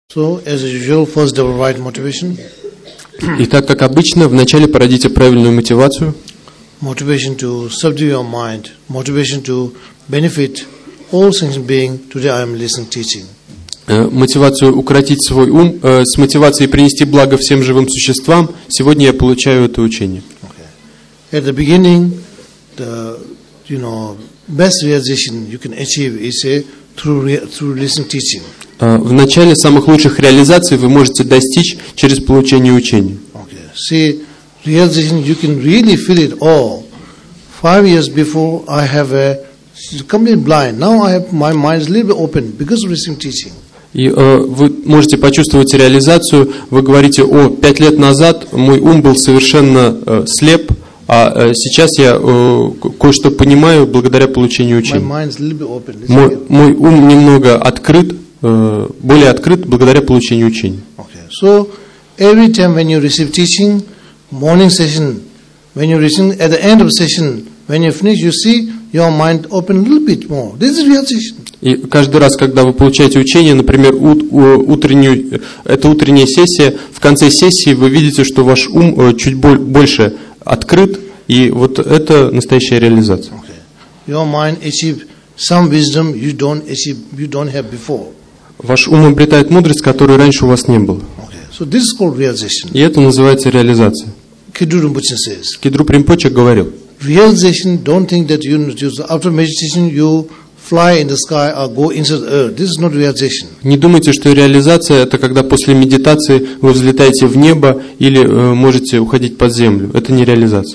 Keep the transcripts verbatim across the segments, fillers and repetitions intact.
So, as usual, first develop right motivation. Итак, как обычно, вначале породите правильную мотивацию. Motivation to subdue your mind. Motivation to benefit all sentient beings. Today I am listening teaching. Мотивацию укротить свой ум, э, с мотивацией принести благо всем живым существам. Сегодня я получаю это учение. Okay. At the beginning, the you know best realization you can achieve is a through through listening teaching. В начале самых лучших реализаций вы можете достичь через получение учения. Okay. See, realization you can really feel it all. Five years before, I have a complete blind. Now I have my mind is a little bit open because of listening teaching. И э, вы можете почувствовать реализацию. Вы говорите: о, пять лет назад мой ум был совершенно э, слеп, а э, сейчас я э, кое-что понимаю благодаря получению учения. Мой, мой ум немного открыт, э, более открыт благодаря получению учения. Okay. So every time when you receive teaching, morning session, when you receive at the end of session, when you finish, you see your mind open a little bit more. This is realization. И каждый раз, когда вы получаете учение, например, утреннюю, это утренняя сессия, в конце сессии вы видите, что ваш ум чуть больше открыт, и вот это настоящая реализация. Okay. Your mind achieve some wisdom you don't achieve, you don't have before. Ваш ум обретает мудрость, которой раньше у вас не было. Okay. So this is called realization. И это называется реализация. Kidru Rinpoche says. Кидру Ринпоче говорил. Realization, don't think that you after meditation you fly in the sky or go inside the earth. This is not realization. Не думайте, что реализация это когда после медитации вы взлетаете в небо или э, можете уходить под землю. Это не реализация.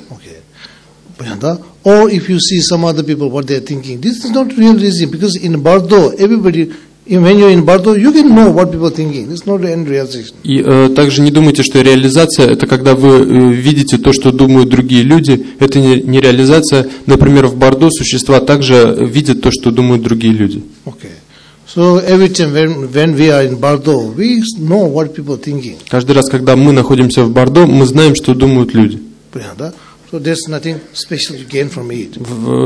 Okay. Or if you see some other people what they are thinking, this is not realization because in Bardo everybody. When you're in Bardo, you can know what people are thinking. It's not any realization. И э, также не думайте, что реализация это когда вы э, видите то, что думают другие люди. Это не, не реализация. Например, в Бордо существа также видят то, что думают другие люди. Okay. So every time when, when we are in Bardo, we know what people are thinking. Каждый раз, когда мы находимся в Бордо, мы знаем, что думают люди. So there's nothing special to gain from it.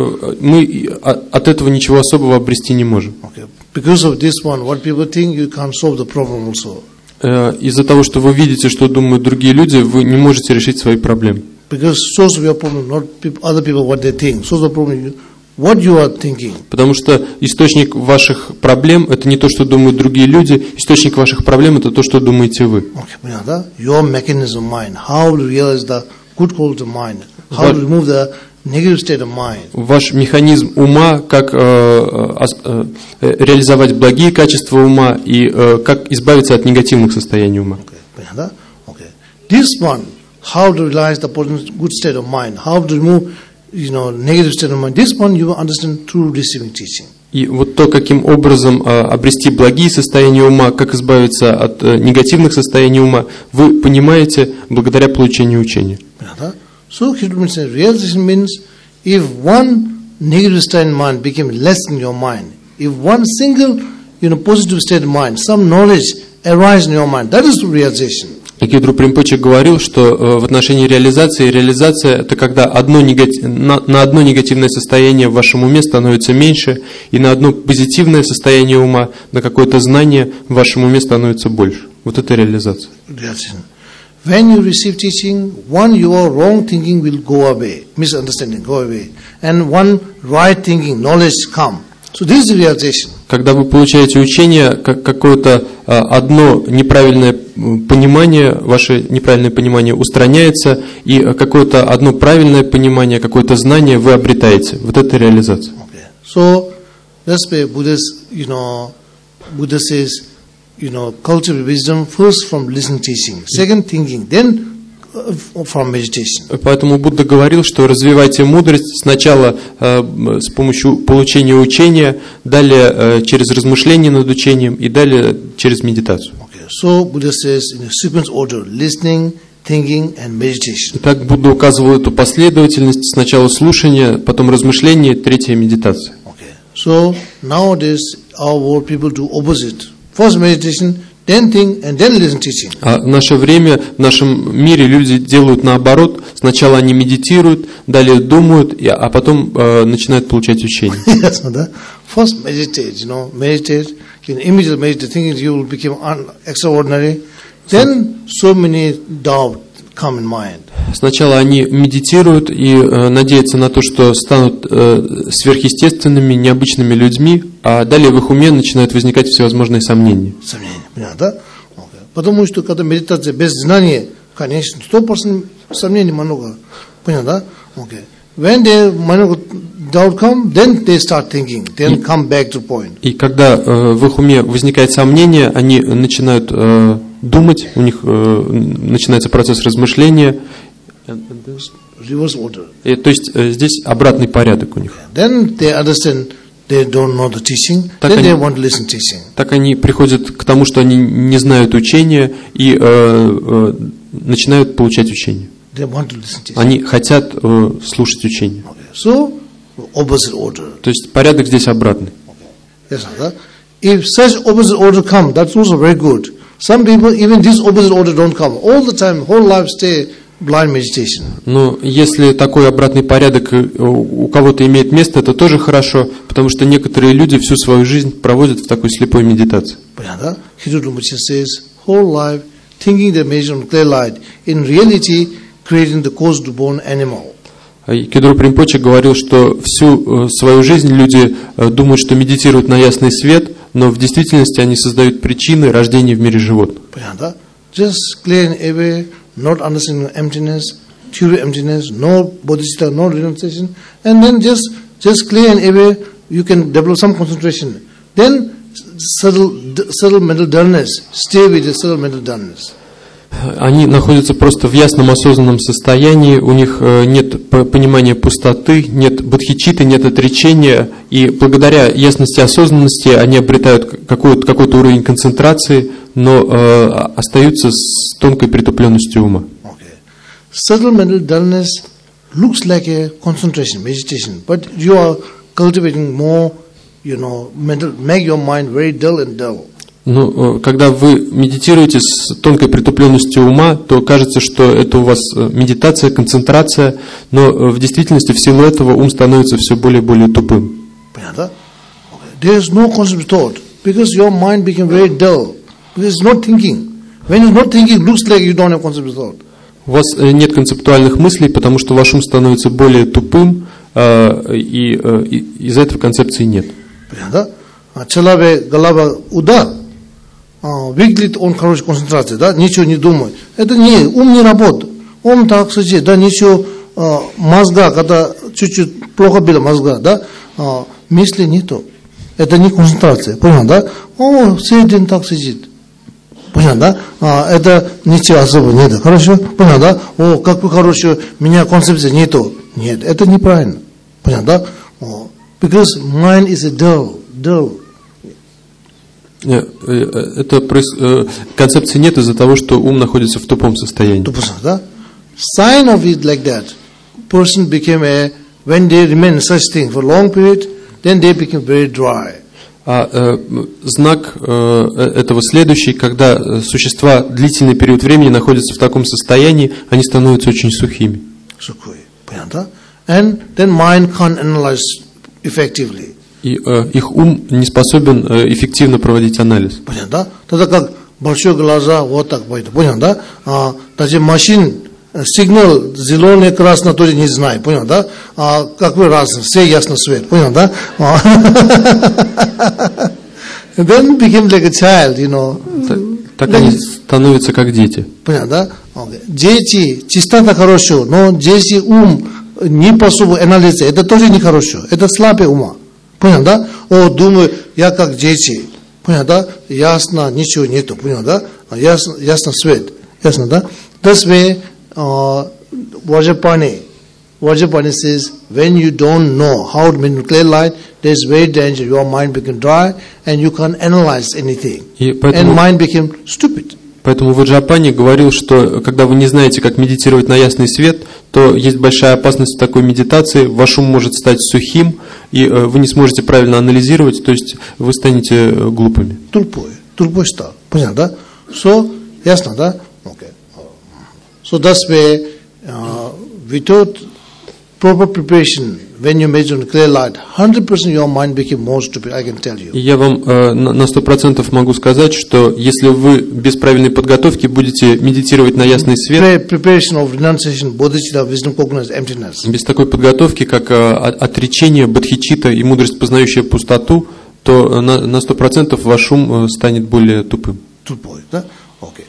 Мы от этого ничего особого обрести не можем. Okay. Because of this one, what people think, you can't solve the problem also. Из-за того, что вы видите, что думают другие люди, вы не можете решить свои проблемы. Because source of your problem, not other people what they think. Source of the problem, what you are thinking. Потому что источник ваших проблем это не то, что думают другие люди. Источник ваших проблем это то, что думаете вы. Okay. Your mechanism mind, how to realize the good quality of mind, how to remove the negative state of mind. Ваш механизм ума, как э, э, э, реализовать благие качества ума и э, как избавиться от негативных состояний ума. Okay. Okay. This one, how to realize the good state of mind, how to remove, you know, negative state of mind. This one you will understand through receiving teaching. И вот то, каким образом э, обрести благие состояния ума, как избавиться от э, негативных состояний ума, вы понимаете благодаря получению учения. So, realization means if one negative state of mind became less in your mind, if one single, you know, positive state of mind, some knowledge arises in your mind, that is realization. И Кидру Ринпоче говорил, что э, в отношении реализации, реализация это когда одно негатив, на, на одно негативное состояние в вашем уме становится меньше, и на одно позитивное состояние ума, на какое-то знание в вашем уме становится больше. Вот это реализация. When you receive teaching, one your wrong thinking will go away, misunderstanding go away, and one right thinking, knowledge come. So this is realization. Когда вы получаете учение, как какое-то одно неправильное понимание, ваше неправильное понимание устраняется, и какое-то одно правильное понимание, какое-то знание вы обретаете. Вот это реализация. Okay. So let's say Buddhist, you know, Buddha says, you know, cultivate wisdom first from listening teaching, second thinking, then from meditation. Поэтому Будда говорил, что развивайте мудрость сначала э, с помощью получения учения, далее э, через размышление над учением и далее через медитацию. Okay. So Buddha says in a sequence order: listening, thinking, and meditation. Итак, Будда указывал эту последовательность: сначала слушание, потом размышление, третья медитация. Okay. So nowadays our world people do opposite. First meditation, then think, and then listen teaching. А в наше время, в нашем мире люди делают наоборот. Сначала они медитируют, далее думают, а потом э, начинают получать учение. Yes, first meditate, you know, meditate, in immediate meditation, thinking you will become un- extraordinary, then so many doubts come in mind. Сначала они медитируют и э, надеются на то, что станут э, сверхъестественными, необычными людьми, а далее в их уме начинают возникать всевозможные сомнения. Сомнения, понятно, да? Okay. Потому что когда медитация без знания, конечно, сто процентов сомнений много, понятно, да? Okay. When they много doubt come, then they start thinking, then come back to point. И когда э, в их уме возникает сомнение, они начинают э, думать, у них э, начинается процесс размышления. Reverse order. И, то есть э, здесь обратный порядок у них. Then they understand they don't know the teaching, так then они, they want to listen teaching. Так они приходят к тому, что они не знают учения и э, э, начинают получать учение. They want to listen teaching. Они хотят э, слушать учение. Okay. So, opposite order. То есть порядок здесь обратный. Okay. Yes, sir. If such opposite order come, that's also very good. Some people, even this opposite order don't come. All the time, whole life stay blind meditation. Но если такой обратный порядок у кого-то имеет место, это тоже хорошо, потому что некоторые люди всю свою жизнь проводят в такой слепой медитации. Понятно? Hiru Rinpoche says, whole life thinking the meditation on clear light, in reality creating the cause-to-born animal. Кедруп Ринпоче говорил, что всю свою жизнь люди думают, что медитируют на ясный свет, но в действительности они создают причины рождения в мире животных. Понятно? Just clearing away, not understanding emptiness, pure emptiness, no bodhicitta, no renunciation, and then just just clearing away, you can develop some concentration. Then subtle, subtle mental dullness, stay with the subtle mental dullness. Они находятся просто в ясном осознанном состоянии, у них нет понимания пустоты, нет бодхичитты, нет отречения, и благодаря ясности осознанности они обретают какой-то, какой-то уровень концентрации, но э, остаются с тонкой притупленностью ума. Okay. Subtle mental dullness looks like a concentration, meditation, but you are cultivating more, you know, mental, make your mind very dull and dull. Ну, когда вы медитируете с тонкой притупленностью ума, то кажется, что это у вас медитация, концентрация, но в действительности в силу этого ум становится все более и более тупым. Понятно? There is no concept of thought, because your mind became very dull, because it's not thinking. When it's not thinking, it looks like you don't have concept of thought. У вас нет концептуальных мыслей, потому что ваш ум становится более тупым, и из-за этого концепции нет. Понятно? Человек голова удар. Выглядит он хорошей концентрации, да, ничего не думает. Это не, ум не работает. Он так сидит, да, ничего, а, мозга, когда чуть-чуть плохо было мозга, да, а, мысли нету. Это не концентрация, понял, да? О, все день так сидит. Понял, да? А, это ничего особого нет, хорошо? Понял, да? О, какой хороший, у меня концепции нету. Нет, это неправильно. Понял, да? О, because mind is a dull, dull. Это концепции нет из-за того, что ум находится в тупом состоянии. Да? Sign of it like that. Person became a, when they remain such thing for long period, then they become very dry. А э, знак э, этого следующий, когда существа длительный период времени находятся в таком состоянии, они становятся очень сухими. Сухой, понятно? And then mind can't analyze effectively. И э, их ум не способен э, эффективно проводить анализ. Понятно, да? Тогда как большие глаза вот так будет, понятно, да? А, даже машин, сигнал зеленый, красный тоже не знает, понял, да? А какой разница? Все ясно свет, понял, да? And then became like a child, you know. Так, так они становятся как дети. Понятно, да? Okay. Дети, чистота хорошо, но дети ум не способен анализировать, это тоже не хорошо, это слабый ума. Понял, да? О, думаю, я как дети. Понял, да? Ясно, ничего нету. Понял, да? Ясно, ясно свет. Ясно, да? This way, uh, Vajrapani, Vajrapani says, when you don't know how to make clear light, there is very danger. Your mind become dry and you can't analyze anything. Поэтому, and mind became stupid. Поэтому Ваджрапани говорил, что когда вы не знаете, как медитировать на ясный свет, то есть большая опасность в такой медитации, ваш ум может стать сухим, и э, вы не сможете правильно анализировать, то есть вы станете э, глупыми. Тупой, тупой стал. Понятно, да? So, ясно, да? Okay. So, that's why, uh, without proper preparation, when you meditate on clear light, one hundred percent your mind became more stupid, I can tell you. И я вам э, на сто процентов могу сказать, что если вы без правильной подготовки будете медитировать на ясный свет, Preparation of renunciation, bodhicitta, wisdom, cognizance, emptiness. без такой подготовки, как э, отречение, бодхичитта и мудрость, познающая пустоту, то на, на сто процентов ваш ум э, станет более тупым. Tupoi, да? Okay.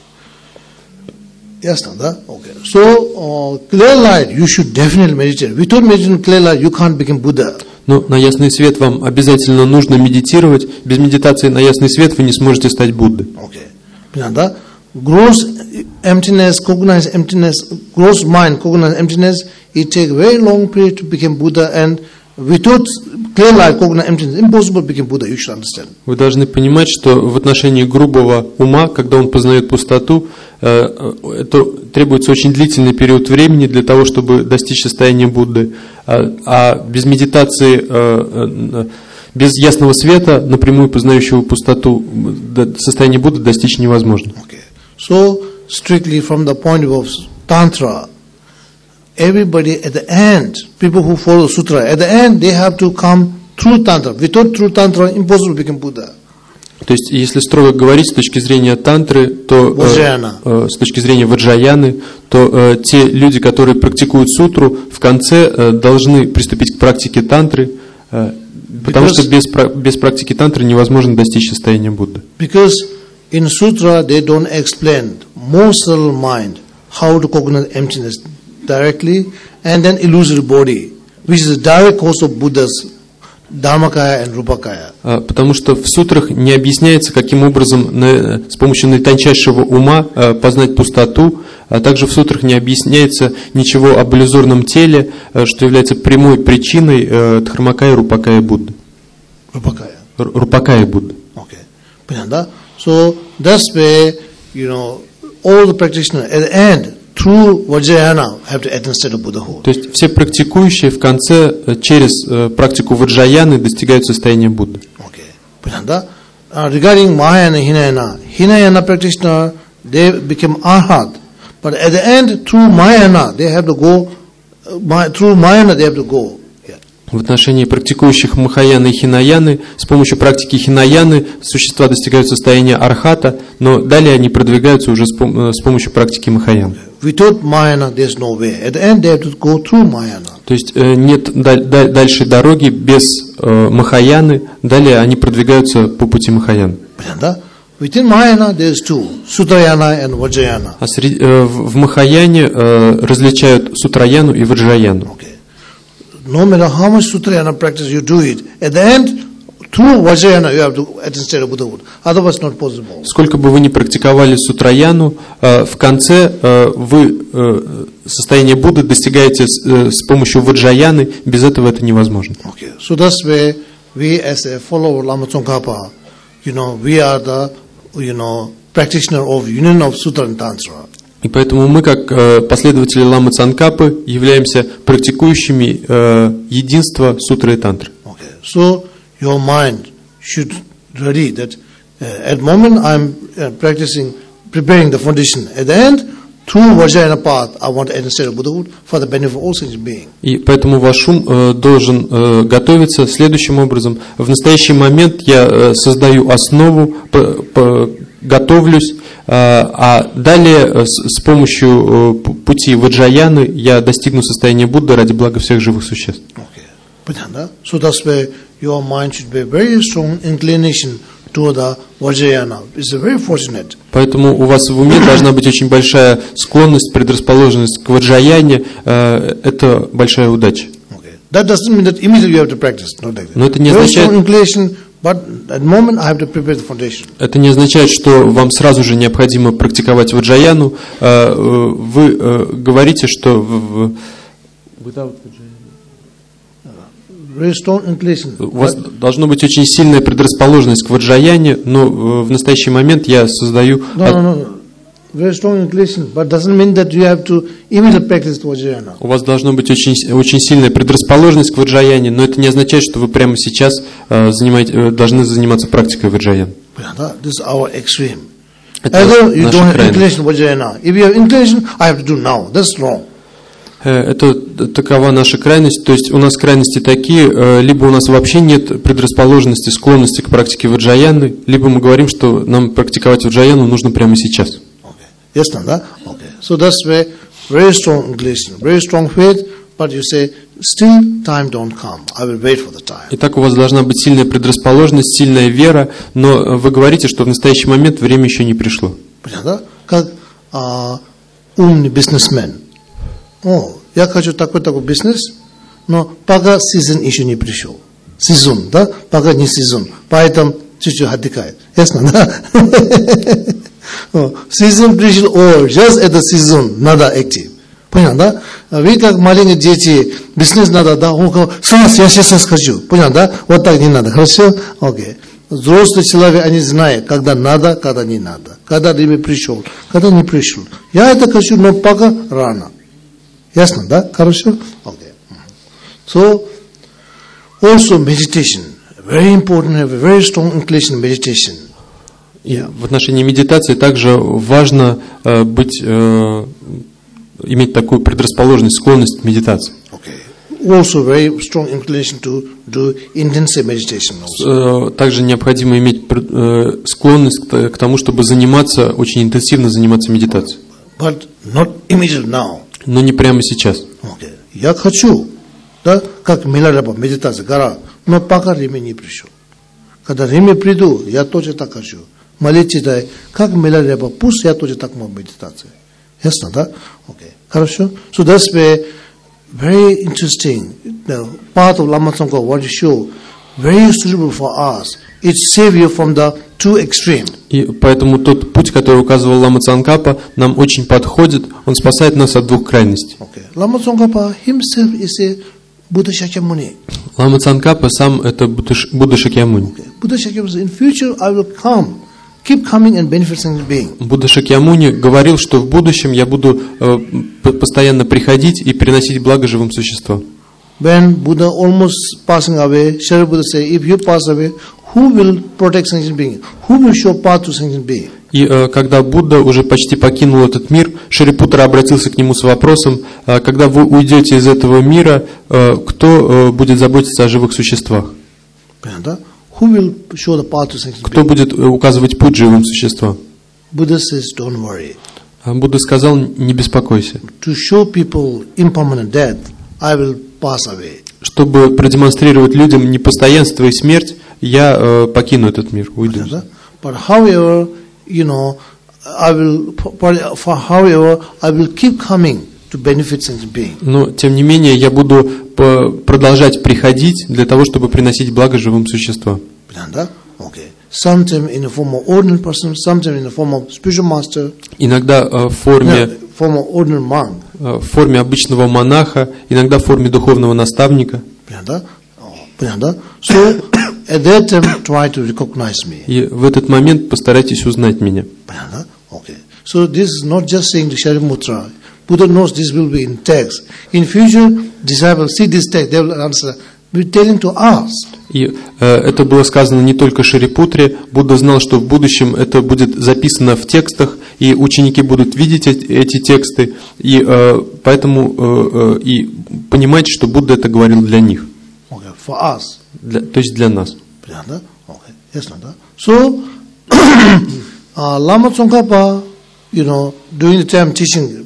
Ясно, да? Okay. So, uh, clear light, you should definitely meditate. Without meditating on clear light, you can't become Buddha. Но на ясный свет вам обязательно нужно медитировать. Без медитации на ясный свет вы не сможете стать Буддой. Okay. Да? Gross emptiness, cognize emptiness, gross mind, cognize emptiness, it takes very long period to become Buddha, and without clear light, cognize emptiness, impossible to become Buddha, you should understand. Вы должны понимать, что в отношении грубого ума, когда он познает пустоту, это требуется очень длительный период времени для того, чтобы достичь состояния Будды. А без медитации, без ясного света, напрямую познающего пустоту, состояние Будды достичь невозможно. Okay. So, strictly from the point of view of Tantra, everybody at the end, people who follow Sutra, at the end they have to come through Tantra. Without true Tantra, impossible to become Buddha. То есть, если строго говорить с точки зрения тантры, то э, э, с точки зрения ваджаяны, то э, те люди, которые практикуют сутру, в конце э, должны приступить к практике тантры, э, потому что без, без практики тантры невозможно достичь состояния Будды. Because in sutra they don't explain more subtle mind how to cognize emptiness directly, and then illusory body, which is a direct cause of Buddha's Dharmakaya and Rupakaya. Потому что в сутрах не объясняется, каким образом на, с помощью наитончайшего ума э, познать пустоту, а также в сутрах не объясняется ничего об иллюзорном теле, э, что является прямой причиной э, Дхармакая и Рупакая Будды. Rupakaya. Рупакая Будды. Okay. So that's where, you know, all the practitioners at the end, through Vajrayana, have to attain state of Buddhahood. То есть все практикующие в конце через э, практику Ваджраяны достигают состояния Будды. Okay. Uh, regarding Mahayana and Hinayana, Hinayana practitioner, they become Arhat, but at the end, through Mahayana, they have to go, uh, through Mahayana they have to go. В отношении практикующих Махаяны и Хинаяны, с помощью практики Хинаяны существа достигают состояния Архата, но далее они продвигаются уже с, пом- с помощью практики Махаяны. Without Mahayana, there's no way. At the end, they have to go through Mahayana. То есть э, нет даль- даль- дальше дороги без э, Махаяны, далее они продвигаются по пути Махаяны. Within Mahayana, there's two, Sutrayana and Vajrayana. А среди, э, в Махаяне э, различают Сутраяну и Ваджраяну. Okay. No matter how much Sutrayana practice you do it, at the end, through Vajrayana you have to attain state of Buddhahood. Otherwise, not possible. Сколько бы вы ни практиковали Сутраяну, э, в конце э, вы э, состояние Будды достигаете с, э, с помощью Ваджраяны, без этого это невозможно. Okay. So that's where we, as a follower of Lama Tsongkhapa, you know, we are the, you know, practitioner of union of Sutra and Tantra. И поэтому мы, как э, последователи Ламы Цангкапы, являемся практикующими э, единства сутры и тантры. Okay. So your mind should ready that uh, at the moment I'm uh, practicing, preparing the foundation. At the end, through Vajrayana path, I want to enter state of Buddhahood for the benefit of all sentient beings. И поэтому ваш ум э, должен э, готовиться следующим образом. В настоящий момент я э, создаю основу, по, по, готовлюсь, а далее с помощью пути Ваджраяны я достигну состояния Будды ради блага всех живых существ. Okay. So that's where your mind should be very strong inclination to the Vajrayana. It's very fortunate. Поэтому у вас в уме должна быть очень большая склонность, предрасположенность к Ваджраяне. Это большая удача. Okay. That doesn't mean that immediately you have to practice. Not like that. Но это не означает... But at the moment I have to prepare the foundation. Это не означает, что вам сразу же необходимо практиковать Ваджраяну. Вы говорите, что в... у вас должна быть очень сильная предрасположенность к Ваджраяне, но в настоящий момент я создаю... No, no, no. Very strong inclination, but doesn't mean that you have to immediately practice Vajrayana. У вас должна быть очень, очень сильная предрасположенность к Ваджраяне, но это не означает, что вы прямо сейчас э, занимаете, должны заниматься практикой Ваджраяны. This is our extreme. Это Either you наша don't have крайность. inclination Vajrayana. If you have inclination, I have to do now. That's wrong. Это такова наша крайность, то есть у нас крайности такие, либо у нас вообще нет предрасположенности, склонности к практике ваджраяны, либо мы говорим, что нам практиковать ваджраяну нужно прямо сейчас. Okay. Yes, Nanda? Okay. So that's why very strong inclination, very strong faith, but you say, still time don't come, I will wait for the time. Итак, у вас должна быть сильная предрасположенность, сильная вера, но вы говорите, что в настоящий момент время еще не пришло. Понятно? Как умный бизнесмен. О, я хочу такой-такой бизнес, но пока сезон еще не пришел. Сезон, да? Пока не сезон. Поэтому чуть-чуть отдыхает. Ясно, да? Сезон пришел, о, сейчас это сезон, надо актив. Понятно, да? Вы как маленькие дети, бизнес надо, да? Сейчас, я сейчас скажу. Понятно, да? Вот так не надо, хорошо? Окей. Взрослый человек, они знают, когда надо, когда не надо. Когда время пришел, когда не пришел. Я это хочу, но пока рано. Ясно, да? Хорошо? Okay. So, also meditation. Very important, have a very strong inclination in meditation. Yeah. В отношении медитации также важно э, быть, э, иметь такую предрасположенность, склонность к медитации. Okay. Also very strong inclination to do intensive meditation also. Также необходимо иметь э, склонность к, к тому, чтобы заниматься, очень интенсивно заниматься медитацией. But not immediately now. Но не прямо сейчас. Okay. Я хочу, да, как Милареба, медитация, гора, но пока время не пришло. Когда время приду, я тоже так хочу. Молитесь, да, как Милареба, пусть я тоже так могу медитация. Ясно, да? Okay. Хорошо? So that's why very interesting. The path of Lama Tsongkhapa, what you show, very suitable for us. It saves you from the two extremes. И поэтому тот путь, который указывал Лама Цангкапа, нам очень подходит. Он спасает нас от двух крайностей. Okay. Lama Tsongkhapa himself is a Buddha Shakyamuni. Лама Цангкапа сам это Будда Шакьямуни. Okay. Buddha Shakyamuni. In future, I will come, keep coming and benefit sentient being. Будда Шакьямуни говорил, что в будущем я буду э, постоянно приходить и приносить благо живым существам. When Buddha almost passing away, Shariputra say, if you pass away, who will protect sentient being? Who will show path to sentient being? И э, когда Будда уже почти покинул этот мир, Шарипутра обратился к нему с вопросом, э, когда вы уйдете из этого мира, э, кто э, будет заботиться о живых существах? Who will show the path to sentient Кто being? будет указывать путь живым существам? Buddha says, don't worry. Будда сказал, не беспокойся. To show people impermanent death, I will pass away. Чтобы продемонстрировать людям непостоянство и смерть, я э, покину этот мир, уйду. But however, you know, I will, for however, I will keep coming to benefit sentient being. Но тем не менее, я буду по- продолжать приходить для того, чтобы приносить благо живым существам. Okay. Sometimes in the form of ordinary person, sometimes in the form of spiritual master. Иногда э, в форме Yeah, form of ordinary monk. э, в форме обычного монаха, иногда в форме духовного наставника. So at that time, try to recognize me. И в этот момент постарайтесь узнать меня. Okay. So this is not just saying to Shariputra. Buddha knows this will be in text. In future, disciples see this text, they will answer. We're telling to us. И э, это было сказано не только Шарипутре. Будда знал, что в будущем это будет записано в текстах, и ученики будут видеть эти, эти тексты, и э, поэтому э, э, и понимать, что Будда это говорил для них. Okay, for us. Для, то есть для нас. Okay. Yes, Nanda. So, uh, Lama Tsongkhapa, you know, during the time teaching,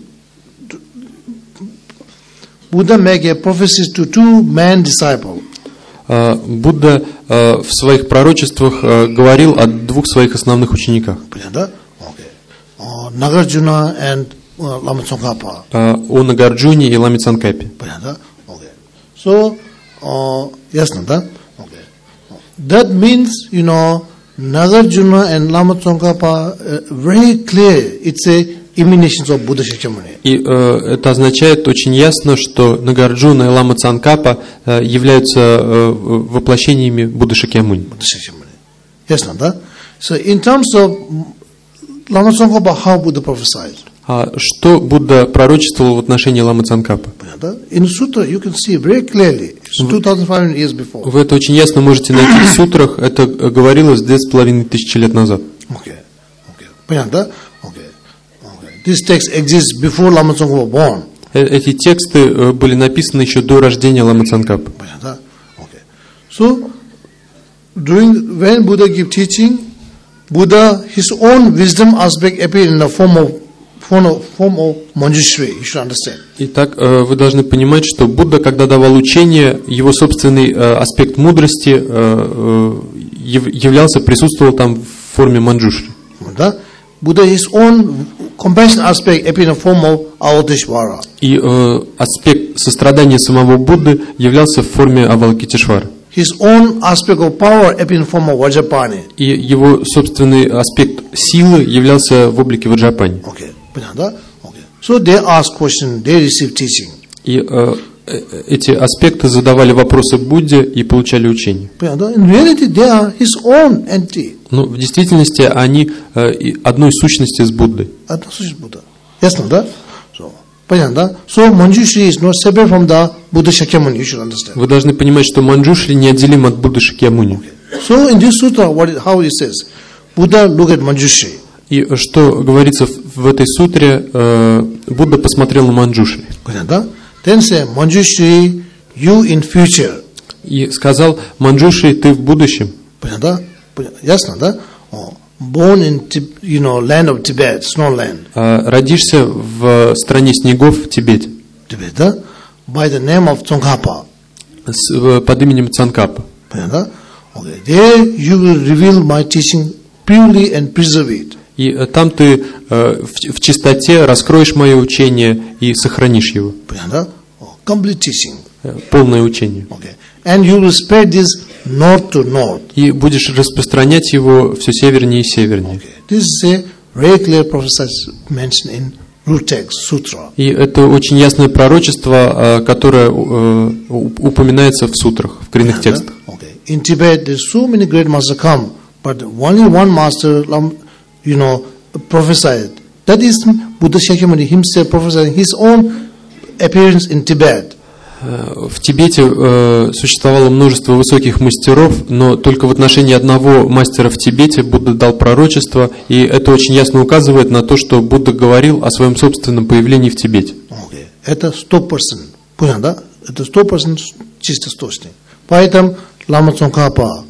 Buddha make a prophecy to two man disciples. Uh, Будда uh, в своих пророчествах uh, говорил о двух своих основных учениках. Okay. Uh, Nagarjuna and uh, Lama Tsongkhapa. Uh, о Нагарджуне и Ламе Цангкапе. Okay. So, uh, yes, Nanda. Okay. That means, you know, Nagarjuna and Lama Tsongkhapa, uh, very clear. It's a emanations of Buddha Shakyamuni. И э, это означает очень ясно, что Нагарджуна и Лама Цангкапа э, являются э, воплощениями Будды Шакьямуни. Buddha Shakyamuni. Yes, Nanda. So, in terms of Lama Tsongkhapa, how Buddha prophesied? А что Будда пророчествовал в отношении Ламы Цангкапа? In Sutra, you can see very clearly. It's two thousand five hundred years before. Вы это очень ясно можете найти в сутрах. Это говорилось две с половиной тысячи лет назад. Okay. Okay. Понятно? Okay. Okay. This text exists before Lama Tsongkhapa was born. Эти тексты были написаны еще до рождения Лама Цангкапа. Okay. So, during when Buddha give teaching, Buddha, his own wisdom aspect appeared in the form of form of, form of Manjushri. You should understand. Итак, вы должны понимать, что Будда, когда давал учение, его собственный аспект мудрости являлся, присутствовал там в форме манджушри. Да? Buddha, his own compassion aspect appeared in the form of Avalokiteshvara. И э, аспект сострадания самого Будды являлся в форме Авалокитешвара. His own aspect of power appeared in the form of Vajrapani. И его собственный аспект силы являлся в облике Ваджрапани. Okay. Okay. So they ask question, they receive teaching. И э, эти аспекты задавали вопросы Будде и получали учение. In reality, they are his own entity. Но в действительности они э, одной сущности с Буддой. Одна сущность Будда. Ясно, да? So, понятно, да? So Manjushri is not separate from the Buddha Shakyamuni. You should understand. Вы должны понимать, что Манджушри неотделим от Будды Шакьямуни. Okay. So in this sutra, what it, how it says, Buddha look at Manjushri. И что говорится в этой сутре, э, Будда посмотрел на Манджушри. Понятно, да? Then say, Manjushri, you in future. И сказал, Манджушри, ты в будущем. Понятно, да? Ясно, да? Born in, you know, land of Tibet, snow land. Родишься в стране снегов в Тибете. Tibet, да? By the name of Tsongkhapa. Под именем Цангкапа. Понятно, да? Okay. There you will reveal my teaching purely and preserve it. И там ты э, в, в чистоте раскроешь мое учение и сохранишь его. Понятно? Complete teaching. Полное учение. Okay. And you will spread this north to north. И будешь распространять его все севернее и севернее. Okay. This is a very clear prophecy mentioned in root text sutra. И это очень ясное пророчество, которое упоминается в сутрах, в коренных текстах. Okay. In Tibet, there so many great masters come, but only one master, you know, prophesied. That is Buddha Shakyamuni himself prophesying his own appearance in Tibet. В Тибете э, существовало множество высоких мастеров, но только в отношении одного мастера в Тибете Будда дал пророчество, и это очень ясно указывает на то, что Будда говорил о своем собственном появлении в Тибете. Okay. Это сто процентов. Понял, да? Это сто процентов чисто источник. Поэтому Лама Цонгхапа,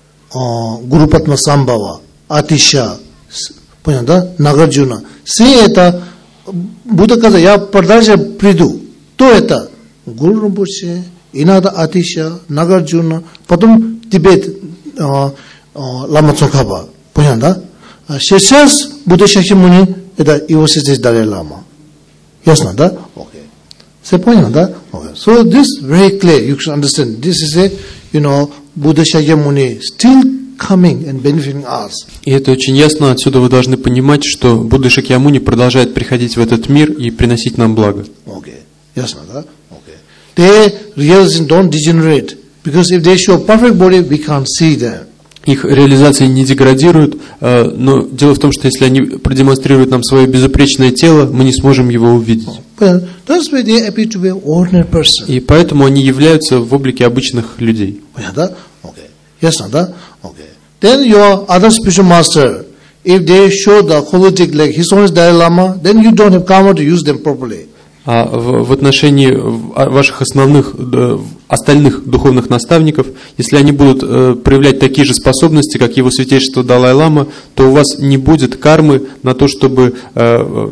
Гуру Падмасамбхава, Атиша, понял, да? Нагарджуна. Все это Будда сказал, я продолжу приду. То это Гуру Римпоче, иногда Атиша, Нагарджуна, потом Тибет, Лама Цонгхапа. Понял, да? Сейчас Будда Шакьямуни, это его сейчас Далай Лама. Ясно, да? Okay. Все понял, да? Okay. So this very clear, you should understand. This is a, you know, Buddha Shakyamuni still coming and benefiting us. И это очень ясно, отсюда вы должны понимать, что Будда Шакьямуни продолжает приходить в этот мир и приносить нам благо. Okay. Ясно, да? Okay. Their realization don't degenerate, because if they show perfect body, we can't see them. Их реализации не деградируют, но дело в том, что если они продемонстрируют нам свое безупречное тело, мы не сможем его увидеть. Well, that's why they appear to be an ordinary person. И поэтому они являются в облике обычных людей. Okay. Ясно, да? Okay. Then your other spiritual master, if they show the quality like his own Dalai Lama, then you don't have karma to use them properly. А в, в отношении ваших основных, остальных духовных наставников, если они будут э, проявлять такие же способности, как его святейшество Далай-лама, то у вас не будет кармы на то, чтобы, э,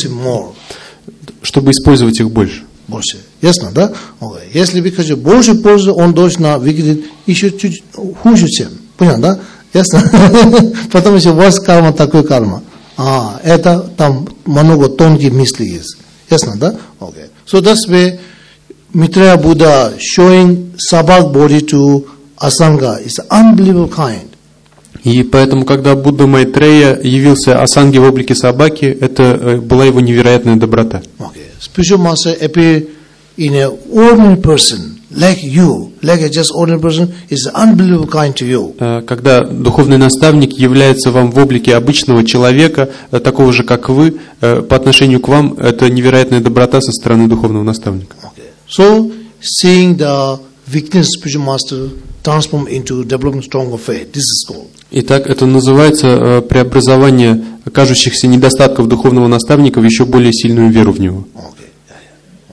чтобы использовать их больше. Больше. Ясно, да? Okay. Если вы хотите больше пользы, он должен выглядеть еще чуть хуже, чем. Понятно, да? Ясно? Потому что у вас карма такой карма. А, это там много тонких мыслей есть. Ясно, да? Okay. So that's why Maitreya Buddha showing Sabak body to Asanga is unbelievable kind. И поэтому, когда Будда Майтрея явился Асанге в облике собаки, это была его невероятная доброта. Okay. Spiritual master appear in an ordinary person, like you, like a just ordinary person, is unbelievable kind to you. Когда духовный наставник является вам в облике обычного человека, такого же, как вы, по отношению к вам, это невероятная доброта со стороны духовного наставника. Okay. So, seeing the weakness of spiritual master transform into developing stronger faith. This is called. Итак, это называется преобразование кажущихся недостатков духовного наставника в еще более сильную веру в него. Okay.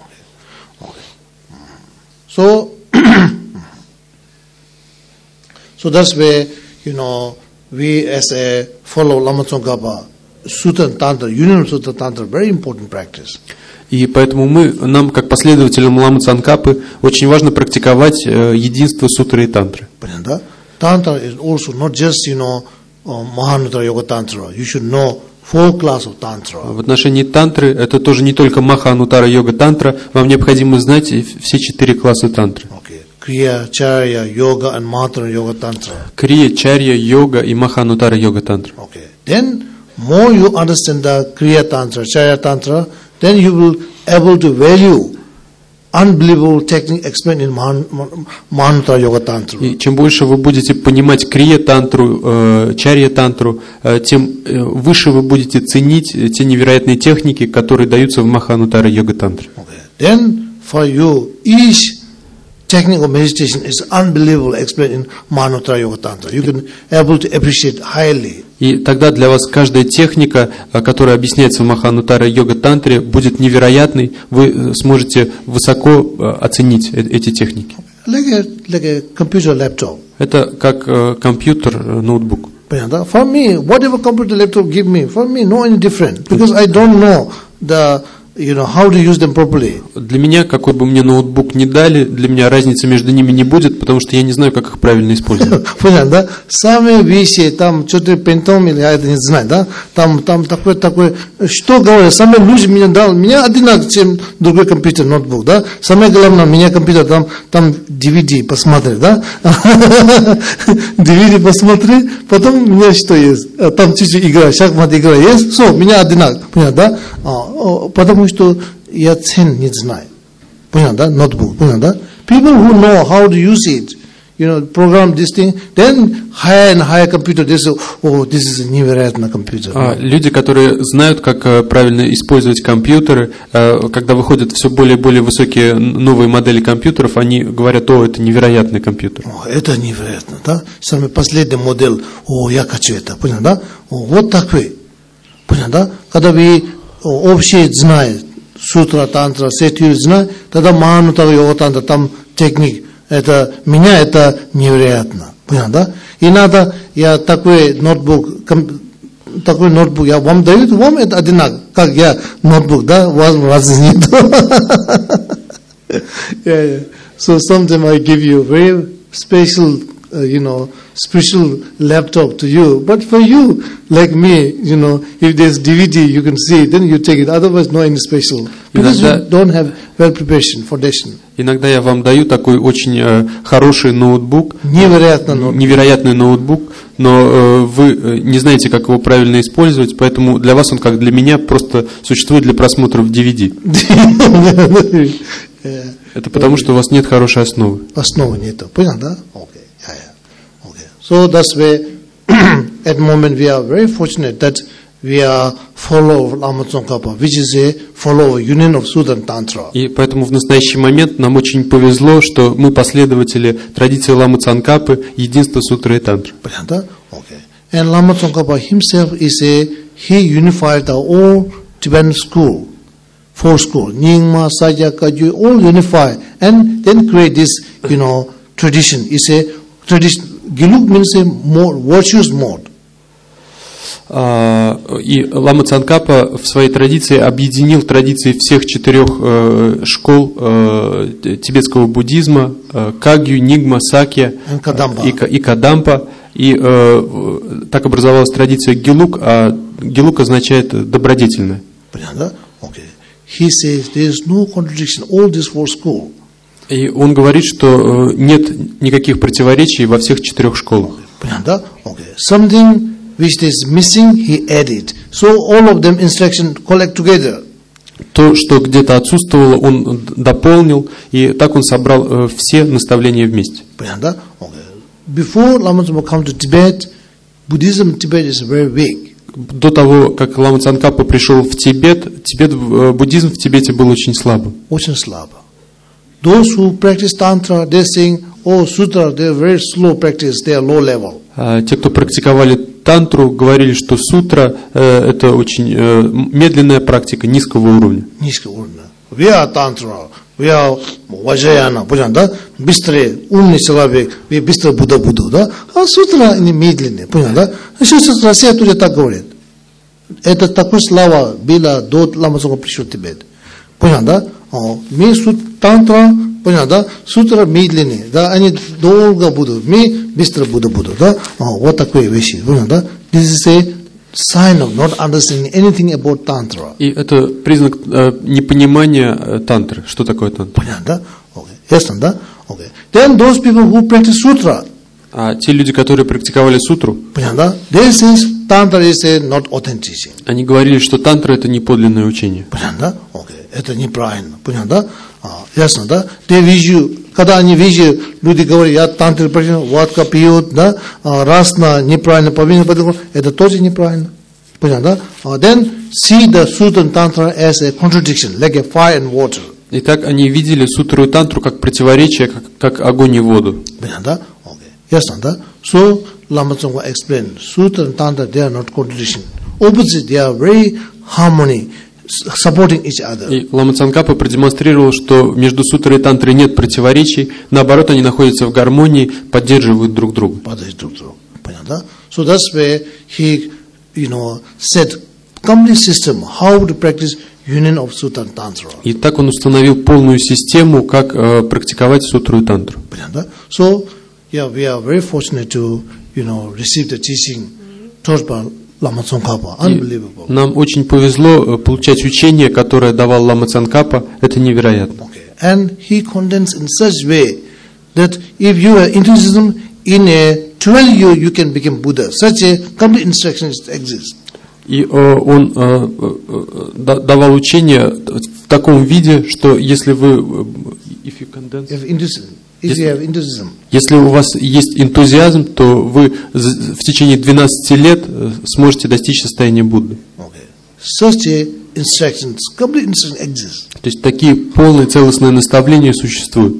So, so that's where, you know, we as a follow Lama Tsongkhapa, Sutra and Tantra, Union of Sutra Tantra, very important practice. И поэтому мы, нам, как последователям Ламы Цангкапы, очень важно практиковать э, единство сутры и тантры. Tantra is also not just, you know, uh, Mahanuttara Yoga Tantra. You should know four classes of Tantra. В отношении тантры, это тоже не только Маханутара Йога Тантра, вам необходимо знать все четыре класса тантры. Okay. Kriya, Charya, Yoga and Mahanuttara Yoga Tantra. Крия, Чарья, Йога и Маханутара Йога Тантра. Okay. Then, more you understand the Kriya Tantra, Charya Tantra, then you will able to value unbelievable technique explained in Mahanuttara Yoga Tantra. И чем больше вы будете понимать Крия Тантру, э, Чарья Тантру, э, тем э, выше вы будете ценить те невероятные техники, которые даются в Маханутара Йога Тантре. Okay. Then, for you, each technique of meditation is unbelievable explained in Mahanuttara Yoga Tantra. You can able to appreciate highly. И тогда для вас каждая техника, которая объясняется в Маханутара Йога Тантре, будет невероятной. Вы сможете высоко оценить эти техники. Like a, like a computer laptop. Это как э, компьютер, ноутбук. For me, whatever computer laptop give me, for me no any different, because I don't know the, you know, how to use them properly. Для меня, какой бы мне ноутбук ни дали, для меня разницы между ними не будет, потому что я не знаю, как их правильно использовать. Понятно, да? Самые вещи, там, что-то пентом или я это не знаю, да? Там, там такой, такой, что говорят, самые люди меня дал, меня одинаково, чем другой компьютер, ноутбук, да? Самое главное, у меня компьютер, там, там ди ви ди посмотри, да? ди ви ди посмотри, потом у меня что есть? Там чуть-чуть игра, шахмат игра есть, все, у меня одинаково, понятно, да? Потому что я цен не знаю. Понятно, да? Ноутбук, понятно, да? People who know how to use it, you know, program this thing, then higher and higher computer, they say, oh, this is a невероятный компьютер. А, люди, которые знают, как правильно использовать компьютеры, когда выходят все более и более высокие новые модели компьютеров, они говорят, о, это невероятный компьютер. О, это невероятно, да? Самый последний модель, о, я хочу это, понятно, да? О, вот такой, понятно, да? Когда вы общее знаете, сутра, тантра, сетью знать, тогда Маханутара Йога Тантра, там техник, это, меня это невероятно, понятно, да? И надо, я такой ноутбук, такой ноутбук, я вам даю, вам это одинаково, как я ноутбук, да, у вас разницы нет. So sometimes I give you very special, uh, you know, special laptop to you. But for you, like me, you know, if there's D V D, you can see it, then you take it. Otherwise, no any special. Because Иногда, you don't have well preparation, foundation. Иногда я вам даю такой очень э, хороший ноутбук, Невероятно ноутбук. невероятный ноутбук, но э, вы не знаете, как его правильно использовать, поэтому для вас он, как для меня, просто существует для просмотра в ди ви ди. Это потому, что у вас нет хорошей основы. Основы нету. Понятно, да? Okay. Yeah, yeah. Okay. So that's why at the moment we are very fortunate that we are follower of Lama Tsongkhapa, which is a follower union of Sutra and Tantra. И поэтому в настоящий момент нам очень повезло, что мы последователи традиции Ламы Цангкапы, единства сутры и тантры. Понятно? Okay. And Lama Tsongkhapa himself is a, he unified the whole Tibetan school. Four schools, Nyingma, Sajya, Kagyu, all unify and then create this, you know, tradition. It's a tradition. Gelug means a more virtuous mode. И Лама Цангкапа в своей традиции объединил традиции всех четырех э, школ э, тибетского буддизма, э, Кагью, Нигма, Сакья и, и Кадампа. И э, так образовалась традиция Гелук, а Гелук означает добродетельная. Понятно? Okay. He says there is no contradiction. All these four schools. И он говорит, что нет никаких противоречий во всех четырех школах. Понятно? Okay. Something which is missing, he added. So all of them instruction collect together. То, что где-то отсутствовало, он дополнил, и так он собрал все наставления вместе. Понятно? Okay. Before Lama Tsongkhapa come to Tibet, Buddhism in Tibet is very weak. До того, как Лама Цангкапа пришел в Тибет, Тибет, буддизм в Тибете был очень слабым. Очень слабо. Those who practice tantra, they saying, oh, sutra, they are very slow practice, they are low level. А те, кто практиковали тантру, говорили, что сутра э, это очень э, медленная практика низкого уровня. Низкого уровня. We are tantra, we are Vajrayana, понятно, да? Быстрее, умный человек, вы быстро Будда буду, да? А сутра не медленнее, понятно, да? Еще Россия тоже так говорит. Это такой слава была до Лама Цонгхапа пришел в Тибет. Понятно, да? Мы сут тантра, понятно, да? Сутра медленнее, да? Они долго будут, мы быстро Будда будут, да? Вот такие вещи, понятно, да? This is a sign of not understanding anything about tantra. И это признак э, непонимания э, тантры. Что такое тантра? Понятно, да? Okay. Ясно, да? Okay. Then those people who practice sutra. А те люди, которые практиковали сутру, Понятно, да? They say tantra is a not authentic. они говорили, что тантра это не подлинное учение. Понятно, да? Okay. Это неправильно. Понятно, да? А, ясно, да? They visual, когда они видят, люди говорят, я тантра практикую, водка пьют, да? А, раз на неправильно повинно, это тоже неправильно. Понятно, да? Uh, then see the sutra and tantra as a contradiction, like a fire and water. Итак, они видели сутру и тантру как противоречие, как, как огонь и воду. Понятно, да? Okay. Ясно, да? So, Lama Tsongkhapa explained, sutra and tantra, they are not contradiction. Opposite, they are very harmony, supporting each other. И Лама Цонгхапа продемонстрировал, что между сутрой и тантрой нет противоречий, наоборот, они находятся в гармонии, поддерживают друг друга. Поддерживают друг друга. Понятно, да? So that's where he, you know, said complete system how to practice union of sutra and tantra. И так он установил полную систему, как э, практиковать сутру и тантру. Понятно, да? So, yeah, we are very fortunate to, you know, receive the teaching taught by Lama Tsongkhapa. Unbelievable. И нам очень повезло получать учение, которое давал Лама Цонгхапа. Это невероятно. Okay. And he condensed in such way that if you have enthusiasm in a twelve year you can become Buddha. Such a complete instruction exists. И э, он э, э, давал учение в таком виде, что если вы if you condense, if enthusiasm, if если, you have enthusiasm. если у вас есть энтузиазм, то вы в течение двенадцати лет сможете достичь состояния Будды. Okay. Such a instructions, complete instruction exists. То есть такие полные целостные наставления существуют.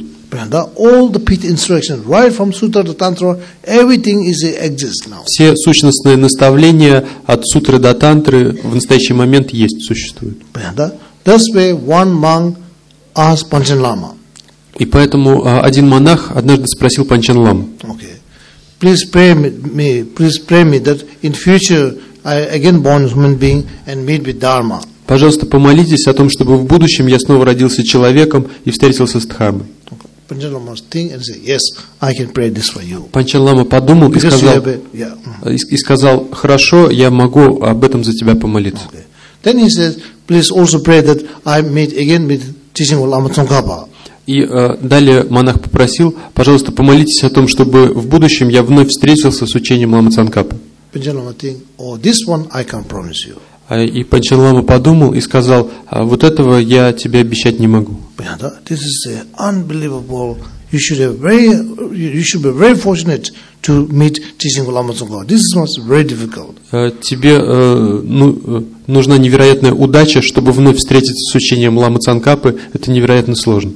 All the pit instructions, right from Sutra to Tantra, everything is exists now. Все сущностные наставления от сутры до тантры в настоящий момент есть, существуют. That's why one monk asked Panchen Lama. И поэтому один монах однажды спросил Панчен Ламу. Okay. Please pray me, please pray me that in future I again born as human being and meet with Dharma. Пожалуйста, помолитесь о том, чтобы в будущем я снова родился человеком и встретился с Дхармой. Panchen Lama think and say, yes, I can pray this for you. Панчен Лама подумал и сказал, yeah. и сказал, хорошо, я могу об этом за тебя помолиться. Okay. Then he says, please also pray that I meet again with teaching of Lama Tsongkhapa. И э, далее монах попросил, пожалуйста, помолитесь о том, чтобы в будущем я вновь встретился с учением Лама Цонгхапа. Panchen Lama think, oh, this one I can promise you. И Панчен Лама подумал и сказал, а вот этого я тебе обещать не могу. This is unbelievable. You should have very, you should be very fortunate to meet teaching of Lama Tsongkhapa. This is very difficult. Тебе э, ну, нужна невероятная удача, чтобы вновь встретиться с учением Ламы Цонгхапы. Это невероятно сложно.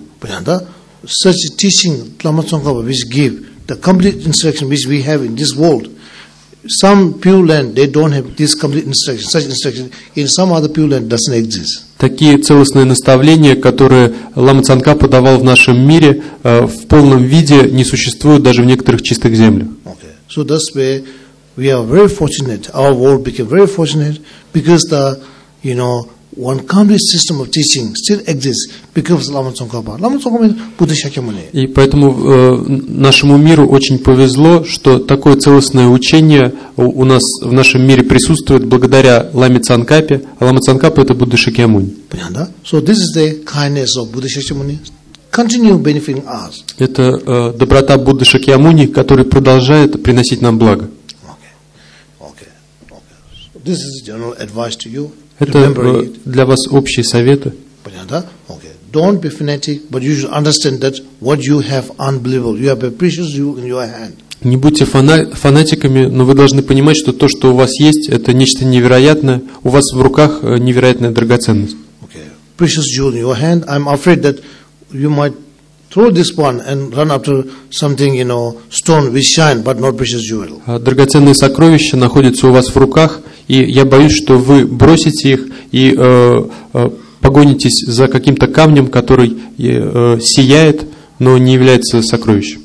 Such teaching Lama Tsongkhapa which give the complete instruction which we have in this world. Some Pure Land, they don't have this complete instruction, such instruction. In some other Pure Land doesn't exist. Такие целостные наставления, которые Лама Цонгхапа давал в нашем мире, в полном виде не существуют даже в некоторых чистых землях. Okay. So that's where we are very fortunate. Our world became very fortunate because the, you know, one complete system of teaching still exists because of Lama Tsongkhapa. Lama Tsongkhapa is Buddha Shakyamuni. И поэтому э, нашему миру очень повезло, что такое целостное учение у, у нас в нашем мире присутствует благодаря Ламе Цонгхапе, а Лама Цонгхапа это Будда Шакьямуни. So this is the kindness of Buddha Shakyamuni. Continue benefiting us. Это э, доброта Будды Шакьямуни, который продолжает приносить нам благо. Okay. Okay. Okay. So this is general advice to you. Это для вас общие советы. Okay. Don't be fanatic, but you should understand that what you have unbelievable. You have a precious jewel in your hand. Не будьте фана- фанатиками, но вы должны понимать, что то, что у вас есть, это нечто невероятное. У вас в руках невероятная драгоценность. Okay. Precious jewel in your hand. I'm afraid that you might throw this one and run after something, you know, stone which shine, but not precious jewel. Драгоценные сокровища находятся у вас в руках, и я боюсь, что вы бросите их и э, э, погонитесь за каким-то камнем, который э, сияет, но не является сокровищем.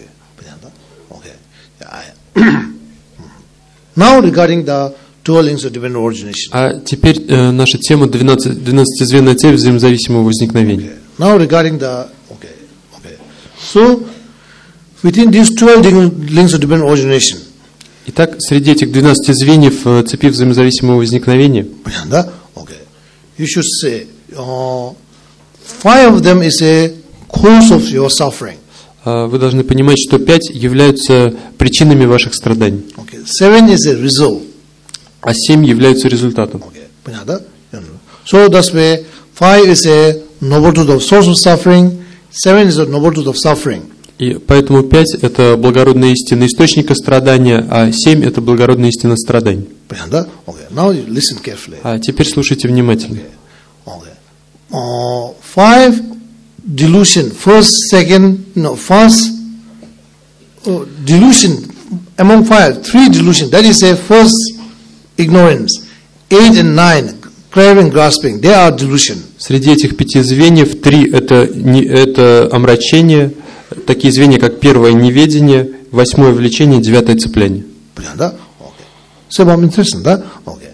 Now regarding the twelve links of divine origination. А теперь э, наша тема двенадцать, двенадцатизвенная цепь взаимозависимого возникновения. Okay. Now regarding the okay, okay. So within these twelve links of divine origination. Итак, среди этих двенадцати звеньев э, цепи взаимозависимого возникновения. Okay. You should say uh, five of them is a cause of your suffering. Вы должны понимать, что пять являются причинами ваших страданий. Okay. Seven is a result. А семь являются результатом. Okay. So that's why five is a noble truth of source of suffering. Seven is a noble truth of suffering. И поэтому пять – это благородная истина источника страдания, а семь – это благородная истина страданий. Okay. Now listen carefully. А теперь слушайте внимательно. Okay. Okay. Uh, five delusion, first, second, no, first uh, delusion among five, three delusion. That is a first ignorance. Eight and nine, craving, grasping. They are delusion. Среди этих пяти звеньев три – это не, это омрачение. Такие звенья, как первое неведение, восьмое влечение, девятое цепляние. Okay. So, I'm interested, да? Okay.